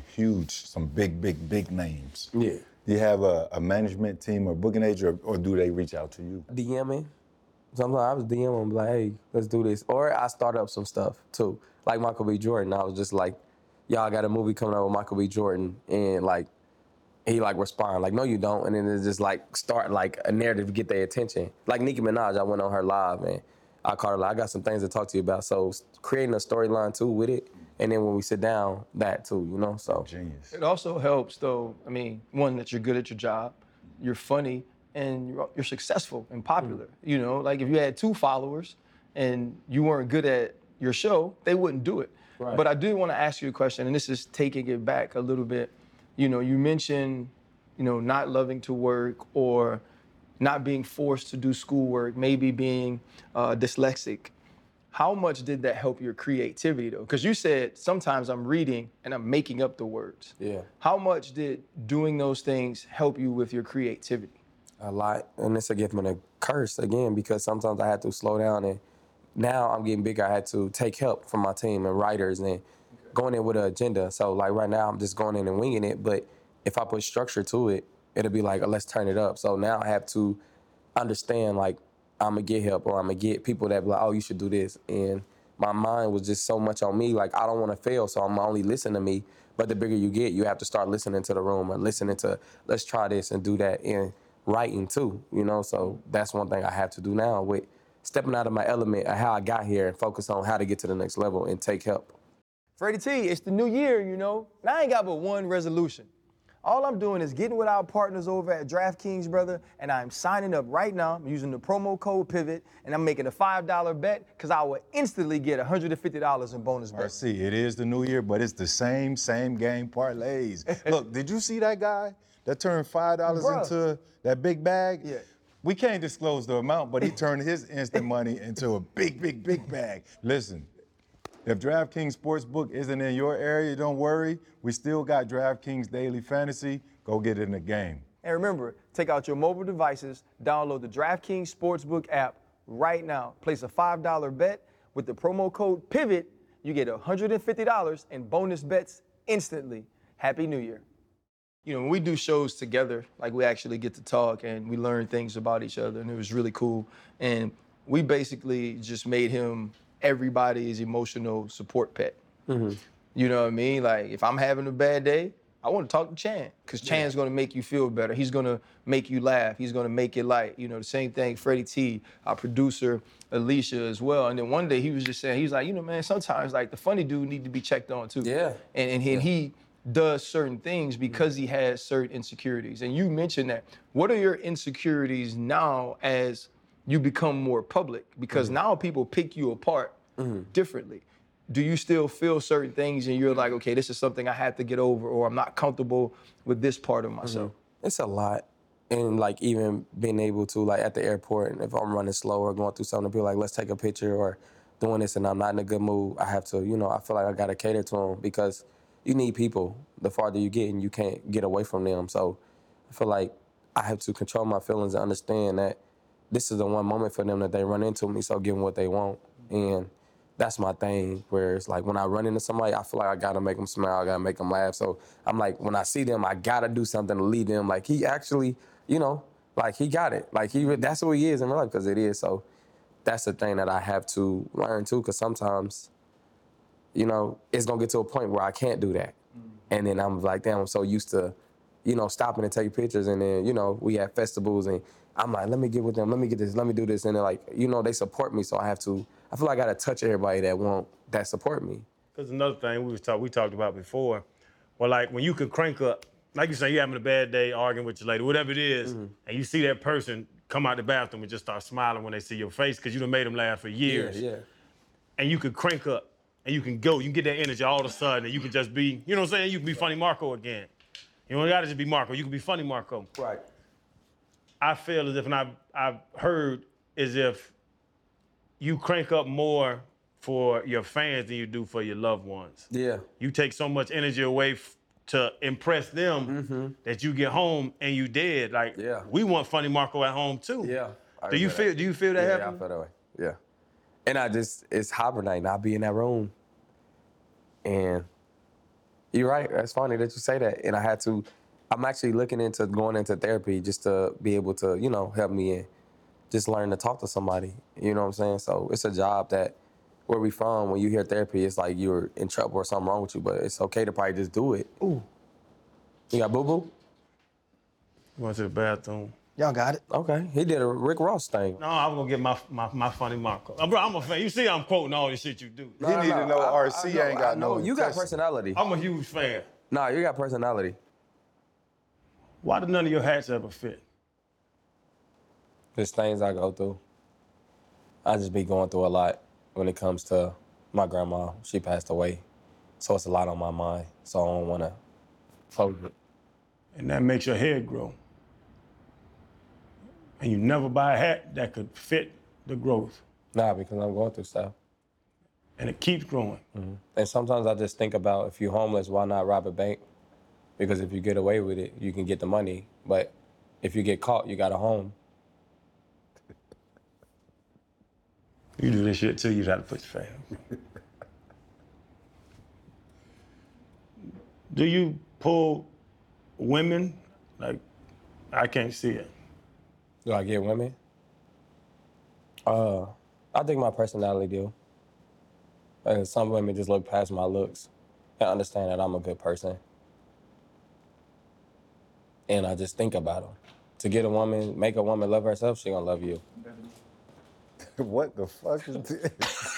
big names. Yeah. Do you have a management team or booking agent, or do they reach out to you? DMing. Sometimes I was DMing them like, hey, let's do this. Or I start up some stuff too. Like Michael B. Jordan, I was just like, y'all got a movie coming out with Michael B. Jordan, and like, he like respond like, no you don't, and then it's just like start like a narrative to get their attention. Like Nicki Minaj, I went on her live and I called her like, I got some things to talk to you about. So creating a storyline too with it, and then when we sit down, that too, you know, so. Genius. It also helps though, I mean, one, that you're good at your job, you're funny, and you're successful and popular. You know, like if you had 2 followers and you weren't good at your show, they wouldn't do it. Right. But I do want to ask you a question, and this is taking it back a little bit. You know, you mentioned, you know, not loving to work or not being forced to do schoolwork, maybe being dyslexic. How much did that help your creativity though? Because you said sometimes I'm reading and I'm making up the words. Yeah. How much did doing those things help you with your creativity? A lot, and it's a gift and a curse again because sometimes I had to slow down, and now I'm getting bigger. I had to take help from my team and writers and going in with an agenda. So like right now I'm just going in and winging it, but if I put structure to it, it'll be like, let's turn it up. So now I have to understand like I'm gonna get help or I'm gonna get people that be like, oh, you should do this. And my mind was just so much on me, like I don't wanna fail, so I'm only listening to me. But the bigger you get, you have to start listening to the room and listening to, let's try this and do that. And writing too, you know? So that's one thing I have to do now with stepping out of my element of how I got here and focus on how to get to the next level and take help. Freddie T, it's the new year, you know, and I ain't got but one resolution. All I'm doing is getting with our partners over at DraftKings, brother, and I'm signing up right now. I'm using the promo code PIVOT, and I'm making a $5 bet because I will instantly get $150 in bonus bets. RC, it is the new year, but it's the same game parlays. Look, did you see that guy that turned $5 into that big bag? Yeah. We can't disclose the amount, but he turned his instant money into a big bag. Listen, if DraftKings Sportsbook isn't in your area, don't worry. We still got DraftKings Daily Fantasy. Go get in the game. And remember, take out your mobile devices, download the DraftKings Sportsbook app right now. Place a $5 bet with the promo code PIVOT. You get $150 in bonus bets instantly. Happy New Year. You know, when we do shows together, like we actually get to talk and we learn things about each other, and it was really cool. And we basically just made him everybody's emotional support pet. Mm-hmm. You know what I mean? Like, if I'm having a bad day, I want to talk to Chan because Chan's going to make you feel better. He's going to make you laugh. He's going to make it light. You know, the same thing, Freddie T, our producer, Alicia as well. And then one day he was just saying, he was like, you know, man, sometimes like the funny dude need to be checked on too. Yeah. And he does certain things because he has certain insecurities. And you mentioned that. What are your insecurities now as you become more public? Because now people pick you apart differently. Do you still feel certain things and you're like, okay, this is something I have to get over, or I'm not comfortable with this part of myself? It's a lot. And like even being able to, like at the airport, and if I'm running slow or going through something, be like, let's take a picture, or doing this and I'm not in a good mood, I have to, you know, I feel like I gotta cater to them because you need people. The farther you get and you can't get away from them. So I feel like I have to control my feelings and understand that this is the one moment for them that they run into me, so give them what they want. And that's my thing, where it's like when I run into somebody, I feel like I gotta make them smile, I gotta make them laugh. So I'm like, when I see them, I gotta do something to lead them. Like he actually, you know, like he got it. Like that's who he is in real life, because it is. So that's the thing that I have to learn too, because sometimes, you know, it's gonna get to a point where I can't do that. And then I'm like, damn, I'm so used to, you know, stopping and taking pictures. And then, you know, we have festivals and I'm like, let me get with them, let me get this, let me do this. And they're like, you know, they support me, so I feel like I gotta touch everybody that support me. Because another thing we talked about before, well, like when you can crank up, like you say, you're having a bad day, arguing with your lady, whatever it is, and you see that person come out the bathroom and just start smiling when they see your face because you done made them laugh for years. Yeah. And you can crank up and you can go, you can get that energy all of a sudden and you can just be, you know what I'm saying? You can be Funny Marco again. You don't gotta just be Marco, you can be Funny Marco. Right. I feel as if, and I've heard as if you crank up more for your fans than you do for your loved ones. Yeah. You take so much energy away to impress them that you get home and you dead. Like, we want Funny Marco at home too. Yeah. Do you feel that Yeah, happen? I feel that way. Yeah. And it's hibernating. I'll be in that room. And you're right. That's funny that you say that. And I'm actually looking into going into therapy just to be able to, you know, help me and just learn to talk to somebody. You know what I'm saying? So it's a job that where we from, when you hear therapy, it's like you're in trouble or something wrong with you, but it's okay to probably just do it. Ooh. You got boo-boo? Went to the bathroom. Y'all got it. Okay. He did a Rick Ross thing. No, I'm gonna get my Funny Marco. Bro, I'm a fan. You see I'm quoting all this shit you do. He need to know RC ain't got no You got intestine. personality. I'm a huge fan. Nah, you got personality. Why did none of your hats ever fit? There's things I go through. I just be going through a lot when it comes to my grandma. She passed away. So it's a lot on my mind. So I don't want to close it. And that makes your head grow. And you never buy a hat that could fit the growth. Nah, because I'm going through stuff. And it keeps growing. And sometimes I just think about, if you're homeless, why not rob a bank? Because if you get away with it, you can get the money. But if you get caught, you got a home. You do this shit too, you'd have to put your face on. Do you pull women? Like, I can't see it. Do I get women? I think my personality do. Some women just look past my looks and understand that I'm a good person. And I just think about them. To get a woman, make a woman love herself, she gonna love you. What the fuck is this?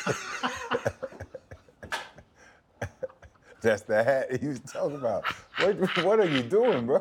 That's the hat he was talking about. What are you doing, bro?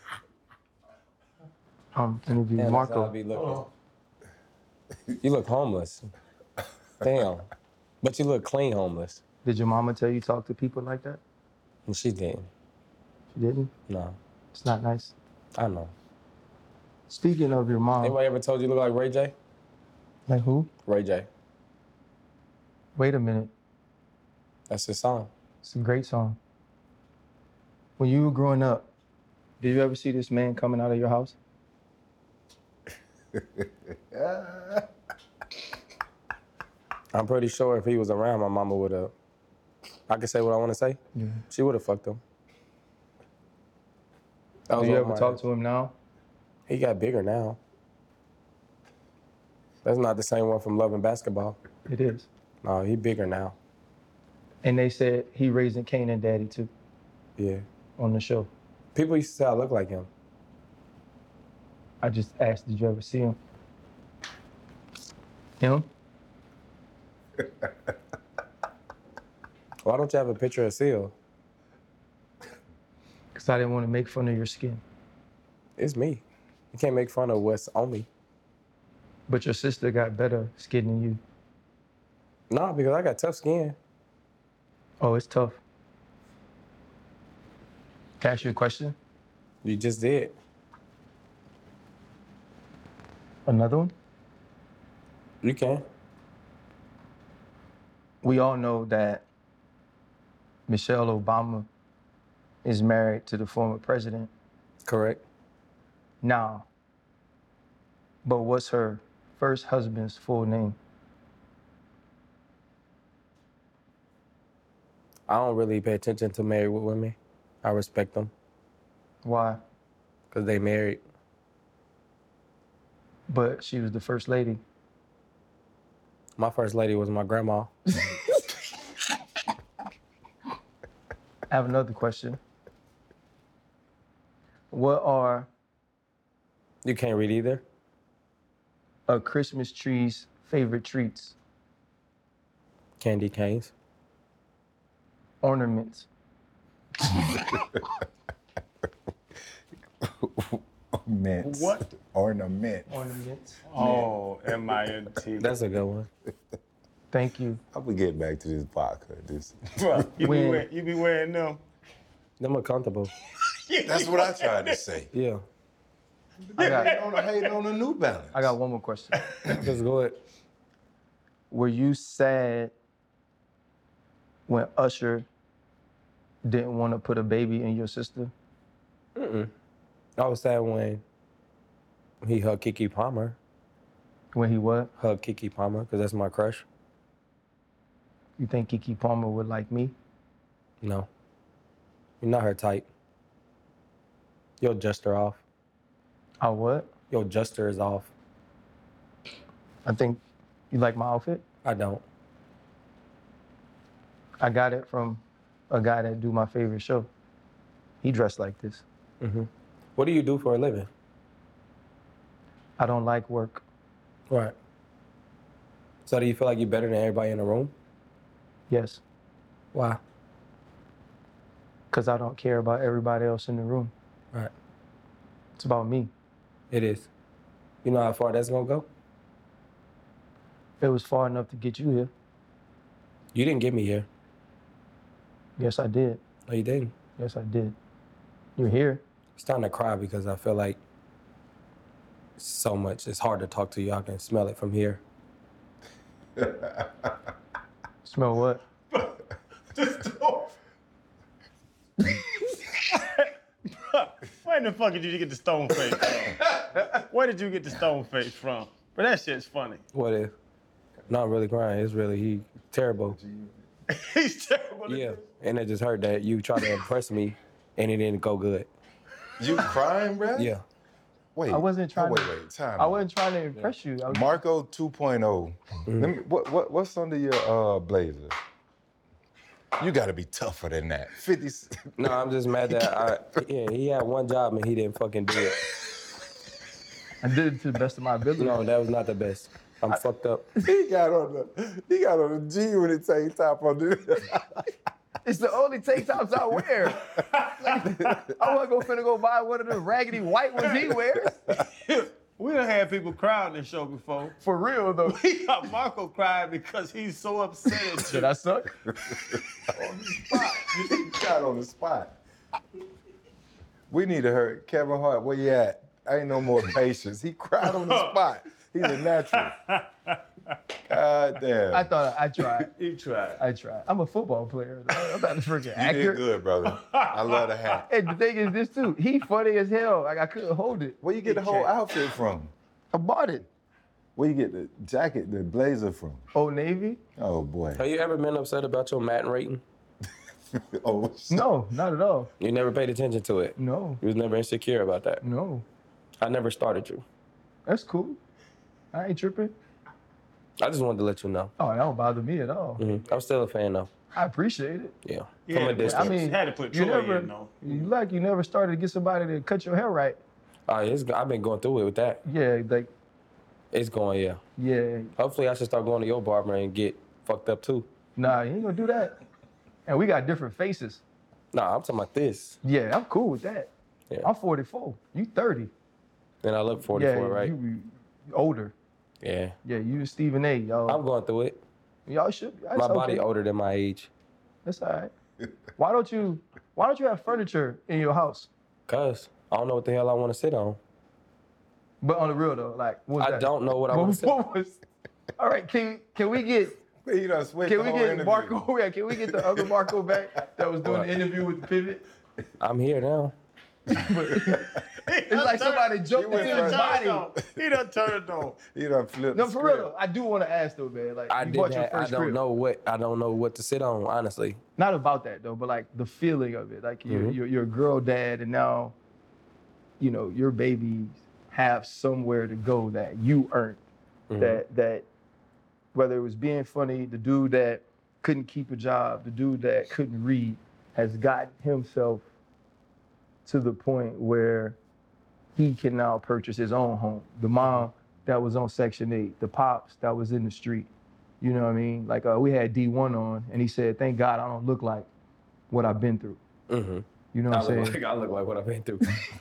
Interview Damn, that's how I Marco. be looking. You look homeless. Damn. But you look clean homeless. Did your mama tell you talk to people like that? And she didn't. She didn't? No. It's not nice. I know. Speaking of your mom, Anybody ever told you look like Ray J? like who? Ray J. Wait a minute. That's his song. It's a great song. When you were growing up, did you ever see this man coming out of your house? I'm pretty sure if he was around, my mama would have. I can say what I want to say. Yeah. She would have fucked him. That Do was you over ever my talk head. to him now? He got bigger now. That's not the same one from Love and Basketball. It is. No, he bigger now. And they said he raising Kanan daddy too. Yeah. on the show? People used to say I look like him. I just asked, did you ever see him? Him? Why don't you have a picture of Seal? Because I didn't want to make fun of your skin. It's me. You can't make fun of what's on me. But your sister got better skin than you. Nah, because I got tough skin. Oh, it's tough. Can I ask you a question? You just did. Another one? You can. We all know that Michelle Obama is married to the former president Correct. now. But what's her first husband's full name? I don't really pay attention to married women. I respect them Why? because they married. But she was the first lady. My first lady was my grandma. I have another question. What are You can't read either? a Christmas tree's favorite treats? Candy canes. Ornaments. Mints. What? Ornament. Ornaments. Oh, M-I-N-T. That's a good one. Thank you. How we get back to this vodka? This. Bruh, When- you be wearing them. Them are comfortable. That's what I tried to say. Yeah. I got, Hating on the New Balance. I got one more question. Just go ahead. Were you sad when Usher didn't want to put a baby in your sister? I was sad when he hugged Keke Palmer. When he what? Hugged Keke Palmer because that's my crush. You think Keke Palmer would like me? No. You're not her type. Your adjuster off. I what? Your adjuster is off. I think you like my outfit. I don't. I got it from a guy that do my favorite show. He dressed like this. What do you do for a living? I don't like work. Right. So do you feel like you're better than everybody in the room? Yes, Why? because I don't care about everybody else in the room. Right. It's about me. It is. You know how far that's gonna go? It was far enough to get you here. You didn't get me here. Yes, I did. No, you didn't. Yes, I did. You're here. I'm starting to cry because I feel like so much. It's hard to talk to you. I can smell it from here. Smell what? Where in the fuck did you get the stone face from? Where did you get the stone face from? But that shit's funny. What is? Not really crying. It's really he terrible. He's terrible. at Yeah. this. And it just hurt that you tried to impress me and it didn't go good. You crying, bro? Yeah. Wait. I wasn't trying Wait, to- time. I wasn't trying to impress you. I was, Marco 2.0. Let me, what's under your blazer? You got to be tougher than that. 50. No, I'm just mad that he had one job and he didn't fucking do it. I did it to the best of my ability. No, that was not the best. I'm fucked up. He got on the G when it tank top on the. It's the only tank tops I wear. I wasn't finna go buy one of the raggedy white ones he wears. We done had people cry on this show before. For real though. We got Marco crying because he's so upset at you. Did I suck? He got on the spot. We need to hurry. Kevin Hart, where you at? I ain't no more patience. He cried on the spot. He's a natural. God damn. I thought I tried. He tried. I tried. I'm a football player. I'm not freaking You did accurate. good, brother. I love the hat. And the thing is this too. He funny as hell. Like I couldn't hold it. Where you get the whole outfit from? I bought it. Where you get the jacket, the blazer from? Old Navy? Oh boy. Have you ever been upset about your Madden rating? Oh shit. No, not at all. You never paid attention to it. No, You was never insecure about that. no. I never started you. That's cool. I ain't tripping. I just wanted to let you know. Oh, that don't bother me at all. I'm still a fan though. I appreciate it. Yeah. Yeah, From a but distance. I mean, had to put you Troy never, in, though. you never started to get somebody to cut your hair right. I've been going through it with that. Yeah, like, It's going, yeah. yeah, Hopefully, I should start going to your barber and get fucked up too. nah, you ain't gonna do that. And we got different faces. Nah, I'm talking about this. Yeah, I'm cool with that. Yeah. I'm 44. You 30. And I look 44, yeah, right? You older. Yeah. Yeah, you and Stephen A. Y'all. I'm going through it. Y'all should. That's My body okay. older than my age. That's all right. Why don't you have furniture in your house? Cause I don't know what the hell I want to sit on. But on the real though, like what's I that? don't know what I want to sit on. What was? All right, can we get You done switched can the we whole get interview. Marco? Yeah, can we get the other Marco back that was doing the interview with the pivot? I'm here now. It's like somebody jumped went into his first. body. He done turned on. You done flipped No, the for real script. though, I do want to ask though, man. Like, I you did bought your that. I first don't crib. know what to sit on, honestly. Not about that though, but like the feeling of it. Like you're a girl dad, and now, you know, your babies have somewhere to go that you earned. That whether it was being funny, the dude that couldn't keep a job, the dude that couldn't read, has gotten himself to the point where he can now purchase his own home. The mom that was on Section 8, the pops that was in the street. You know what I mean? Like we had D1 on, and he said, "Thank God I don't look like what I've been through." Mm-hmm. You know what I'm saying? I look like what I've been through.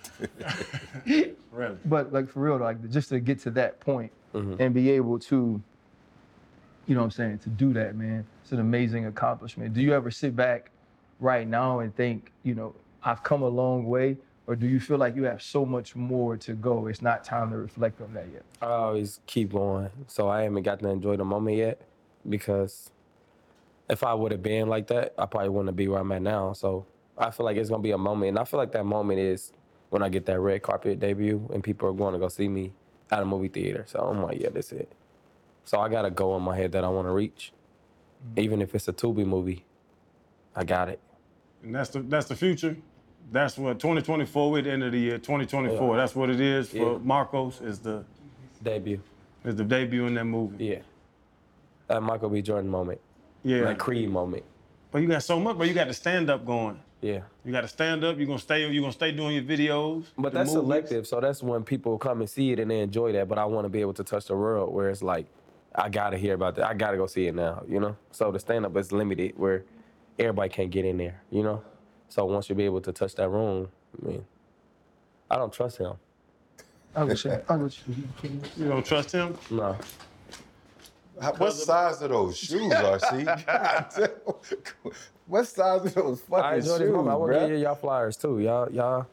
Really. But like for real, like just to get to that point and be able to, you know what I'm saying, to do that, man, it's an amazing accomplishment. Do you ever sit back right now and think, you know, I've come a long way, or do you feel like you have so much more to go? It's not time to reflect on that yet. I always keep going. So I haven't gotten to enjoy the moment yet, because if I would have been like that, I probably wouldn't be where I'm at now. So I feel like it's going to be a moment. And I feel like that moment is when I get that red carpet debut and people are going to go see me at a movie theater. So I'm like, yeah, that's it. So I got a goal in my head that I want to reach. Even if it's a Tubi movie, I got it. And that's the future. That's what 2024, we're at the end of the year, 2024. Yeah. That's what it is for Yeah. Marcos, is the Debut. debut in that movie. Yeah. That Michael B. Jordan moment. Yeah. That Creed moment. But you got so much, but you got the stand up going. Yeah. You got to stand up. You're gonna stay doing your videos. But the that's movies. selective, so that's when people come and see it and they enjoy that. But I want to be able to touch the world where it's like, I gotta hear about that. I gotta go see it now, you know? So the stand-up is limited where everybody can't get in there, you know? So once you be able to touch that room, I mean, I don't trust him. You. You don't trust him? No. What size are those shoes, RC? God damn. What size are those I fucking enjoy shoes, this moment. I want to bro? give y'all flyers too. Y'all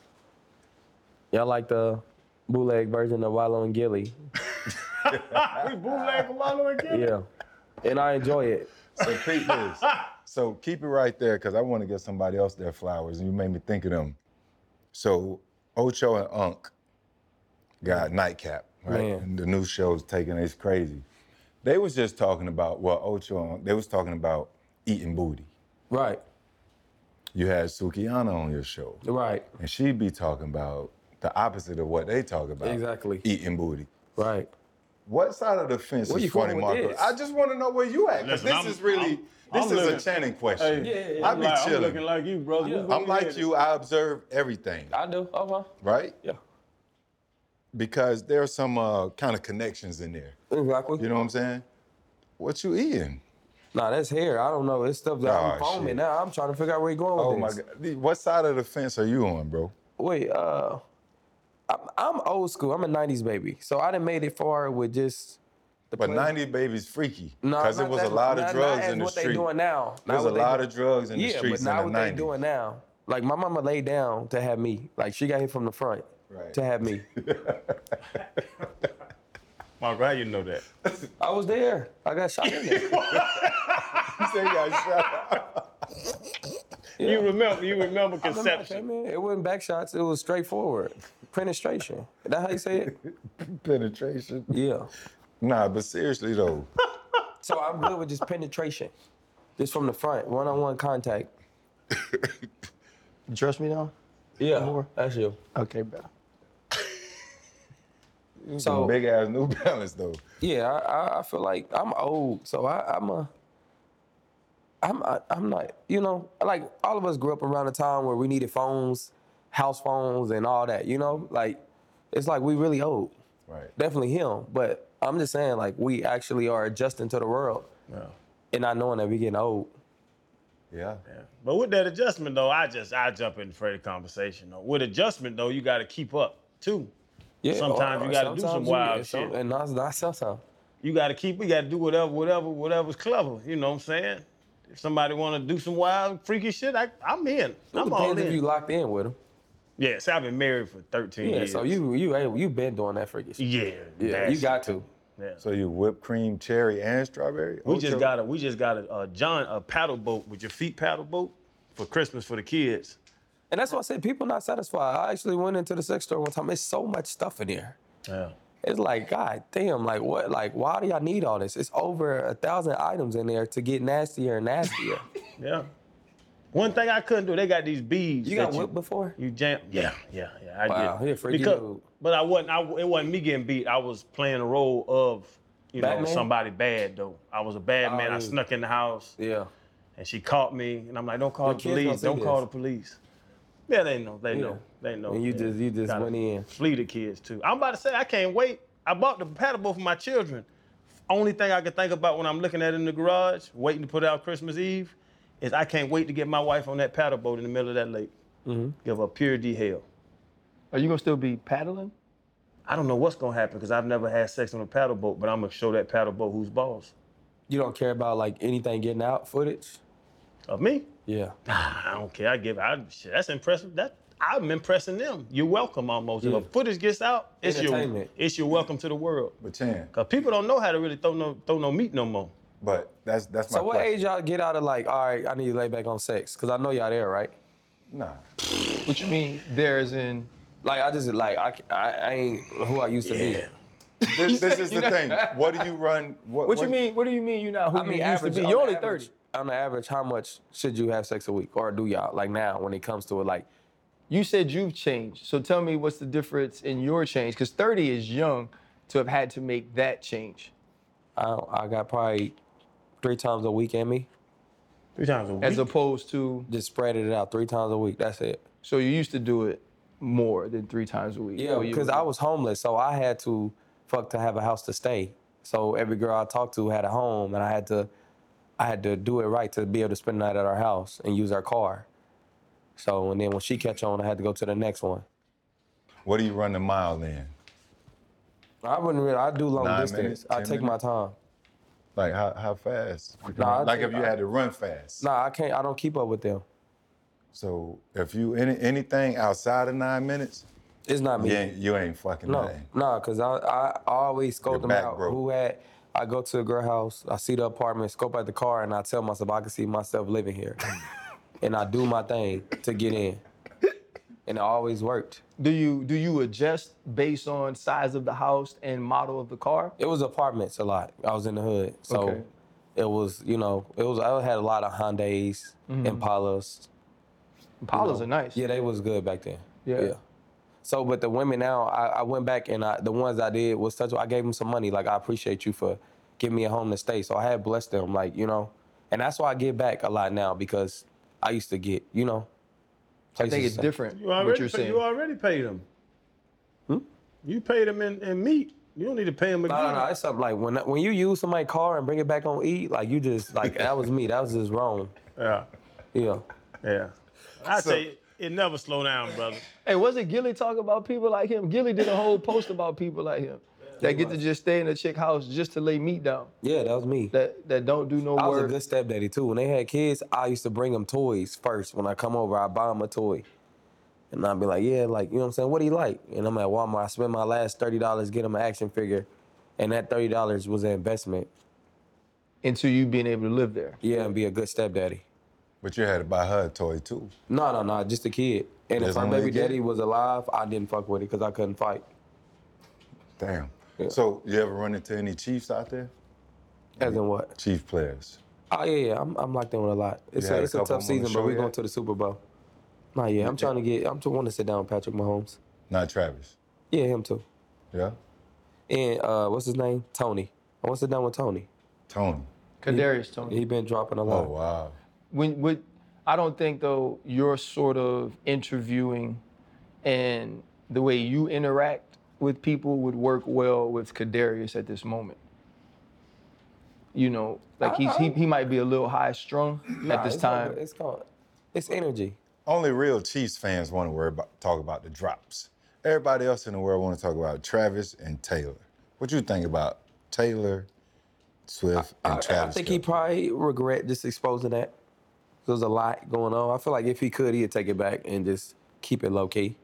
like the bootleg version of Wallow and Gilly. We bootleg Wallow again. Yeah. And I enjoy it. So keep this. So keep it right there, because I want to get somebody else their flowers, and you made me think of them. So Ocho and Unc got Nightcap, right? Man. And the new show's taking it's crazy. They was just talking about, well, Ocho and Unc, they was talking about eating booty. Right. You had Sukihana on your show, Right. and she'd be talking about the opposite of what they talk about. Exactly. Eating booty. Right. What side of the fence Where is you going funny, with Marco? this? I just want to know where you at, because Listen, this is really, this I'm is a looking- Channing question. Hey, I be I'm chilling. looking like you, brother. Yeah. I'm like you, I observe everything, I do. Okay. right? Yeah. Because there are some kind of connections in there. Exactly. You know what I'm saying? What you eating? Nah, that's hair. I don't know. It's stuff that I'm Oh, foaming shit. now. I'm trying to figure out where you're going Oh with my this. God. What side of the fence are you on, bro? Wait, I'm old school. I'm a 90s baby. So I done made it far with just the But play- 90 baby's freaky. No, Because it not was a that- lot of not drugs as in the what they street. doing now. There was Not a what they lot do- of drugs in the Yeah, streets but not in what the they 90s. doing now. Like my mama laid down to have me. Like she got hit from the front Right. to have me. Marco, how you know that? I was there. I got shot in there. You say you got shot. You remember Okay, conception. man. It wasn't back shots. It was straightforward. Penetration. Is that how you say it? Penetration. Yeah. Nah, but seriously though, So I'm good with just penetration. Just from the front, one-on-one contact. You trust me now? Yeah, More? that's you. Okay, bro. some So big ass New Balance though. yeah, I feel like I'm old, so I'm not, you know, like all of us grew up around a time where we needed phones, house phones and all that, you know? Like, it's like we really old. Right. Definitely him. But I'm just saying, like, we actually are adjusting to the world Yeah. and not knowing that we getting old. Yeah. Yeah. But with that adjustment though, I jump in the Freddie conversation though. With adjustment though, you got to keep up too. Yeah. Sometimes you gotta do some wild shit. And not sometimes. We got to do whatever's clever. You know what I'm saying? If somebody want to do some wild, freaky shit, I'm in. I'm all Depends if you in. locked in with him. Yeah, see, I've been married for 13 Yeah, years. so you been doing that freaky shit. Yeah, Yeah, nasty. you got to. Yeah. So you whipped cream, cherry, and strawberry? We just got Ocho? a paddle boat with your feet paddle boat for Christmas for the kids. And that's why I said people not satisfied. I actually went into the sex store one time. There's so much stuff in there. Yeah. It's like, God damn, like what? Like, why do y'all need all this? It's over 1,000 items in there to get nastier and nastier. Yeah. One thing I couldn't do, they got these beads. You that got whipped before? You jam. Yeah. I Wow, did. he a freaky Because, dude. but it wasn't me getting beat. I was playing the role of, Batman? somebody bad though. I was a bad man. I yeah. snuck in the house Yeah. and she caught me, and I'm like, don't call The the kids gonna police. see Don't call this. the police. Yeah, they know. They Yeah. know. They know. And you man. just Gotta went in. Flee the kids too. I'm about to say I can't wait. I bought the paddle boat for my children. Only thing I can think about when I'm looking at it in the garage, waiting to put it out Christmas Eve, is I can't wait to get my wife on that paddle boat in the middle of that lake. Mm-hmm. Give her pure D hell. Are you gonna still be paddling? I don't know what's gonna happen because I've never had sex on a paddle boat, but I'm gonna show that paddle boat who's boss. You don't care about like anything getting out footage? Of me? Yeah. I don't care. Shit, that's impressive. I'm impressing them. You're welcome almost. Yeah. If the footage gets out, it's Entertainment. your welcome to the world. But Chan, Cause people don't know how to really throw no meat no more. but that's my So what question. age y'all get out of like, all right, I need to lay back on sex? Because I know y'all there, right? Nah. What you mean? There's in. Like, I just, like, I ain't who I used to be. This is the thing. What do you run? What you mean? What do you mean you're not who I mean, you used to average. be? on You're the only average- 30. On the average, how much should you have sex a week? Or do y'all, like now, when it comes to it, like, You said you've changed. So tell me what's the difference in your change? Because 30 is young to have had to make that change. I got probably 3 times a week in me. 3 times a week. As opposed to, Just spread it out 3 times a week. That's it. so you used to do it more than 3 times a week. Yeah, Or you because would- I was homeless, so I had to fuck to have a house to stay. So every girl I talked to had a home, and I had to do it right to be able to spend the night at our house and use our car. So, and then when she catch on, I had to go to the next one. What do you run the mile in? I wouldn't really, I do long 9 distance. minutes, I 10 take my time. Like how fast? Nah, I like think if you had to run fast. Nah, I can't, I don't keep up with them. So if you anything outside of 9 minutes, It's not me. you ain't fucking No, nothing. no, because I always scope Your them back out. broke. I go to a girl house, I see the apartment, scope out the car, and I tell myself I can see myself living here. And I do my thing to get in. And it always worked. Do you adjust based on size of the house and model of the car? It was apartments a lot. I was in the hood. So Okay. it was, I had a lot of Hyundais, Impalas. Impalas are nice. Yeah, they was good back then. Yeah. So, but the women now, I went back and the ones I did was I gave them some money. Like, I appreciate you for giving me a home to stay. So I had blessed them, like, and that's why I give back a lot now because I used to get, I think it's different. You what already, you're saying. you already paid them. You paid them in meat. You don't need to pay them again. No, it's something like when you use somebody's car and bring it back on eat, like you just, like, that was me. That was just wrong. Yeah, Yeah. yeah. I tell you, it never slow down, brother. Hey, wasn't Gilly talking about people like him? Gilly did a whole post about people like him that get to just stay in a chick house just to lay meat down. Yeah, that was me. That don't do no I was a work. good stepdaddy too. When they had kids, I used to bring them toys first. When I come over, I buy them a toy. And I'd be like, yeah, like, you know what I'm saying? What do you like? And I'm at Walmart. I spend my last $30, get him an action figure. And that $30 was an investment. Into you being able to live there. Yeah, and be a good stepdaddy. But you had to buy her a toy too. No, just a kid. And if Just her only a baby kid? daddy was alive, I didn't fuck with it because I couldn't fight. Damn. Yeah. So you ever run into any Chiefs out there? As in what? Chief players. Oh, yeah, I'm locked in with a lot. It's had a a couple tough on the season, show but we're yet? going to the Super Bowl. Not yet. I'm trying to want to sit down with Patrick Mahomes. Not Travis. Yeah, him too. Yeah. And what's his name? Tony. I want to sit down with Tony. Tony. Kadarius Toney. He been dropping a lot. Oh wow. I don't think though your sort of interviewing and the way you interact with people would work well with Kadarius at this moment. You know, like he might be a little high strung at this time. It's energy. Only real Chiefs fans want to talk about the drops. Everybody else in the world want to talk about Travis and Taylor. What you think about Taylor, Swift, and Travis? I think he probably regret just exposing that. There's a lot going on. I feel like if he could, he'd take it back and just keep it low key.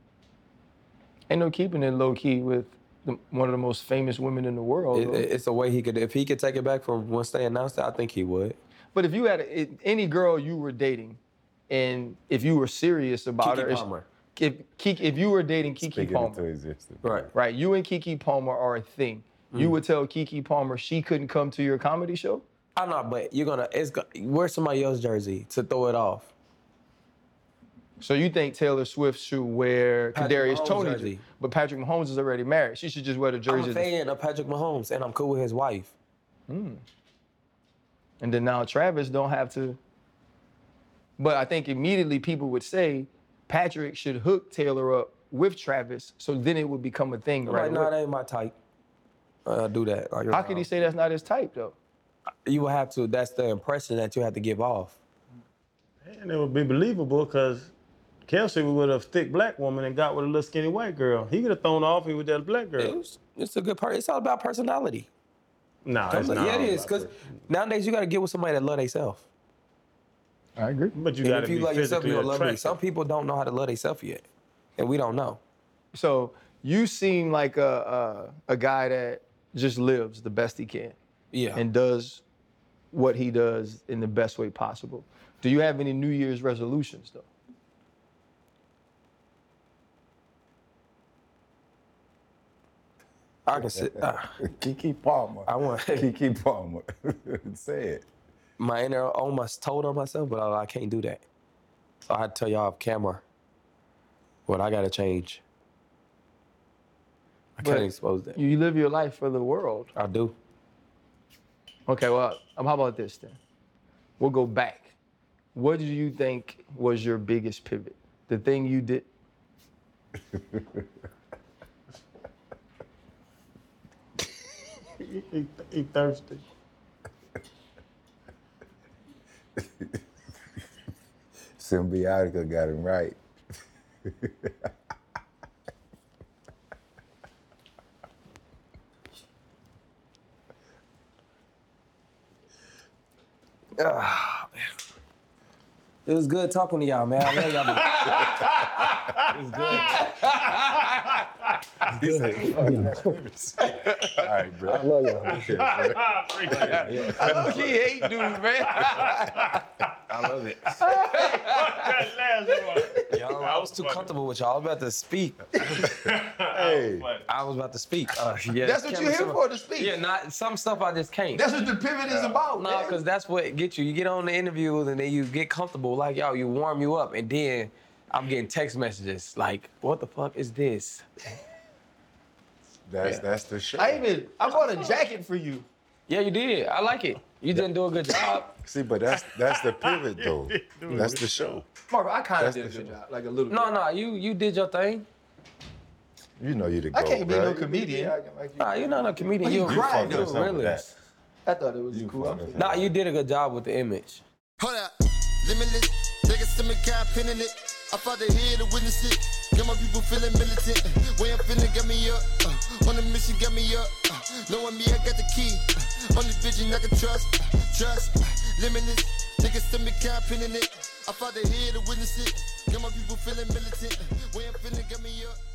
Ain't no keeping it low key with one of the most famous women in the world. It's a way he could. If he could take it back from once they announced it, I think he would. But if you had any girl you were dating, and if you were serious about Keke her, Palmer. if you were dating Keke Speaking Palmer, into existence. right? You and Keke Palmer are a thing. You would tell Keke Palmer she couldn't come to your comedy show? I know, but wear somebody else's jersey to throw it off. So you think Taylor Swift should wear Patrick Kadarius Mahomes' Toney, jersey. but Patrick Mahomes is already married. She should just wear the jersey. I'm a fan of Patrick Mahomes, and I'm cool with his wife. And then now Travis don't have to. But I think immediately people would say Patrick should hook Taylor up with Travis, so then it would become a thing, right? Right now, that ain't my type. Do that. Like, How can he say that's not his type, though? You will have to. That's the impression that you have to give off. And it would be believable because Kelsey was with a thick black woman and got with a little skinny white girl. He could have thrown off with that black girl. It's a good part. It's all about personality. No, it's not. Yeah, it is. Because nowadays you got to get with somebody that love themselves. I agree. But you And got to if be you love yourself, physically you're gonna love me. attractive. Some people don't know how to love themselves yet, and we don't know. So you seem like a guy that just lives the best he can. Yeah. And does what he does in the best way possible. Do you have any New Year's resolutions, though? I can sit. Keke Palmer. I want Keke Palmer. Say it. my inner almost told on myself, but I can't do that. So I had to tell y'all off camera what I got to change. I can't expose that. You live your life for the world. I do. Okay, well, how about this then? We'll go back. What do you think was your biggest pivot? The thing you did? He thirsty. Symbiotica got him right. It was good talking to y'all, man. I love y'all. It was good. All right, bro. I love y'all. He hate dudes, man. I love it. That last one. Y'all, I was too comfortable with y'all. I was about to speak. Hey. I was about to speak. That's what you're here for, to speak. Yeah, not some stuff I just can't. That's what the pivot is about, No, man. because that's what gets you. You get on the interviews and then you get comfortable, like, yo, you warm you up, and then I'm getting text messages like, what the fuck is this? That's the show. I bought a jacket for you. Yeah, you did. I like it. You didn't do a good job. See, but that's the pivot though. That's the show. Marco, I kind of That's did a the good job, like a little bit. No, you did your thing. You know you the I GOAT, can't be bro. no You comedian. Nah, you're not a comedian. But you You're cried, you're though. a realist. I thought it was You cool. fucking- Nah, you did a good job with the image. Hold up, limitless. Niggas to me, can't pinning it. I fought to hear to witness it. Get my people feeling militant. Way I'm feeling, get me up. On the mission, get me up. Knowing me, I got the key. Only vision I can trust. Trust, limitless. Niggas to me, can't pinning it. I fought to hear to witness it. Get my people feeling militant. Way I'm feeling, get me up.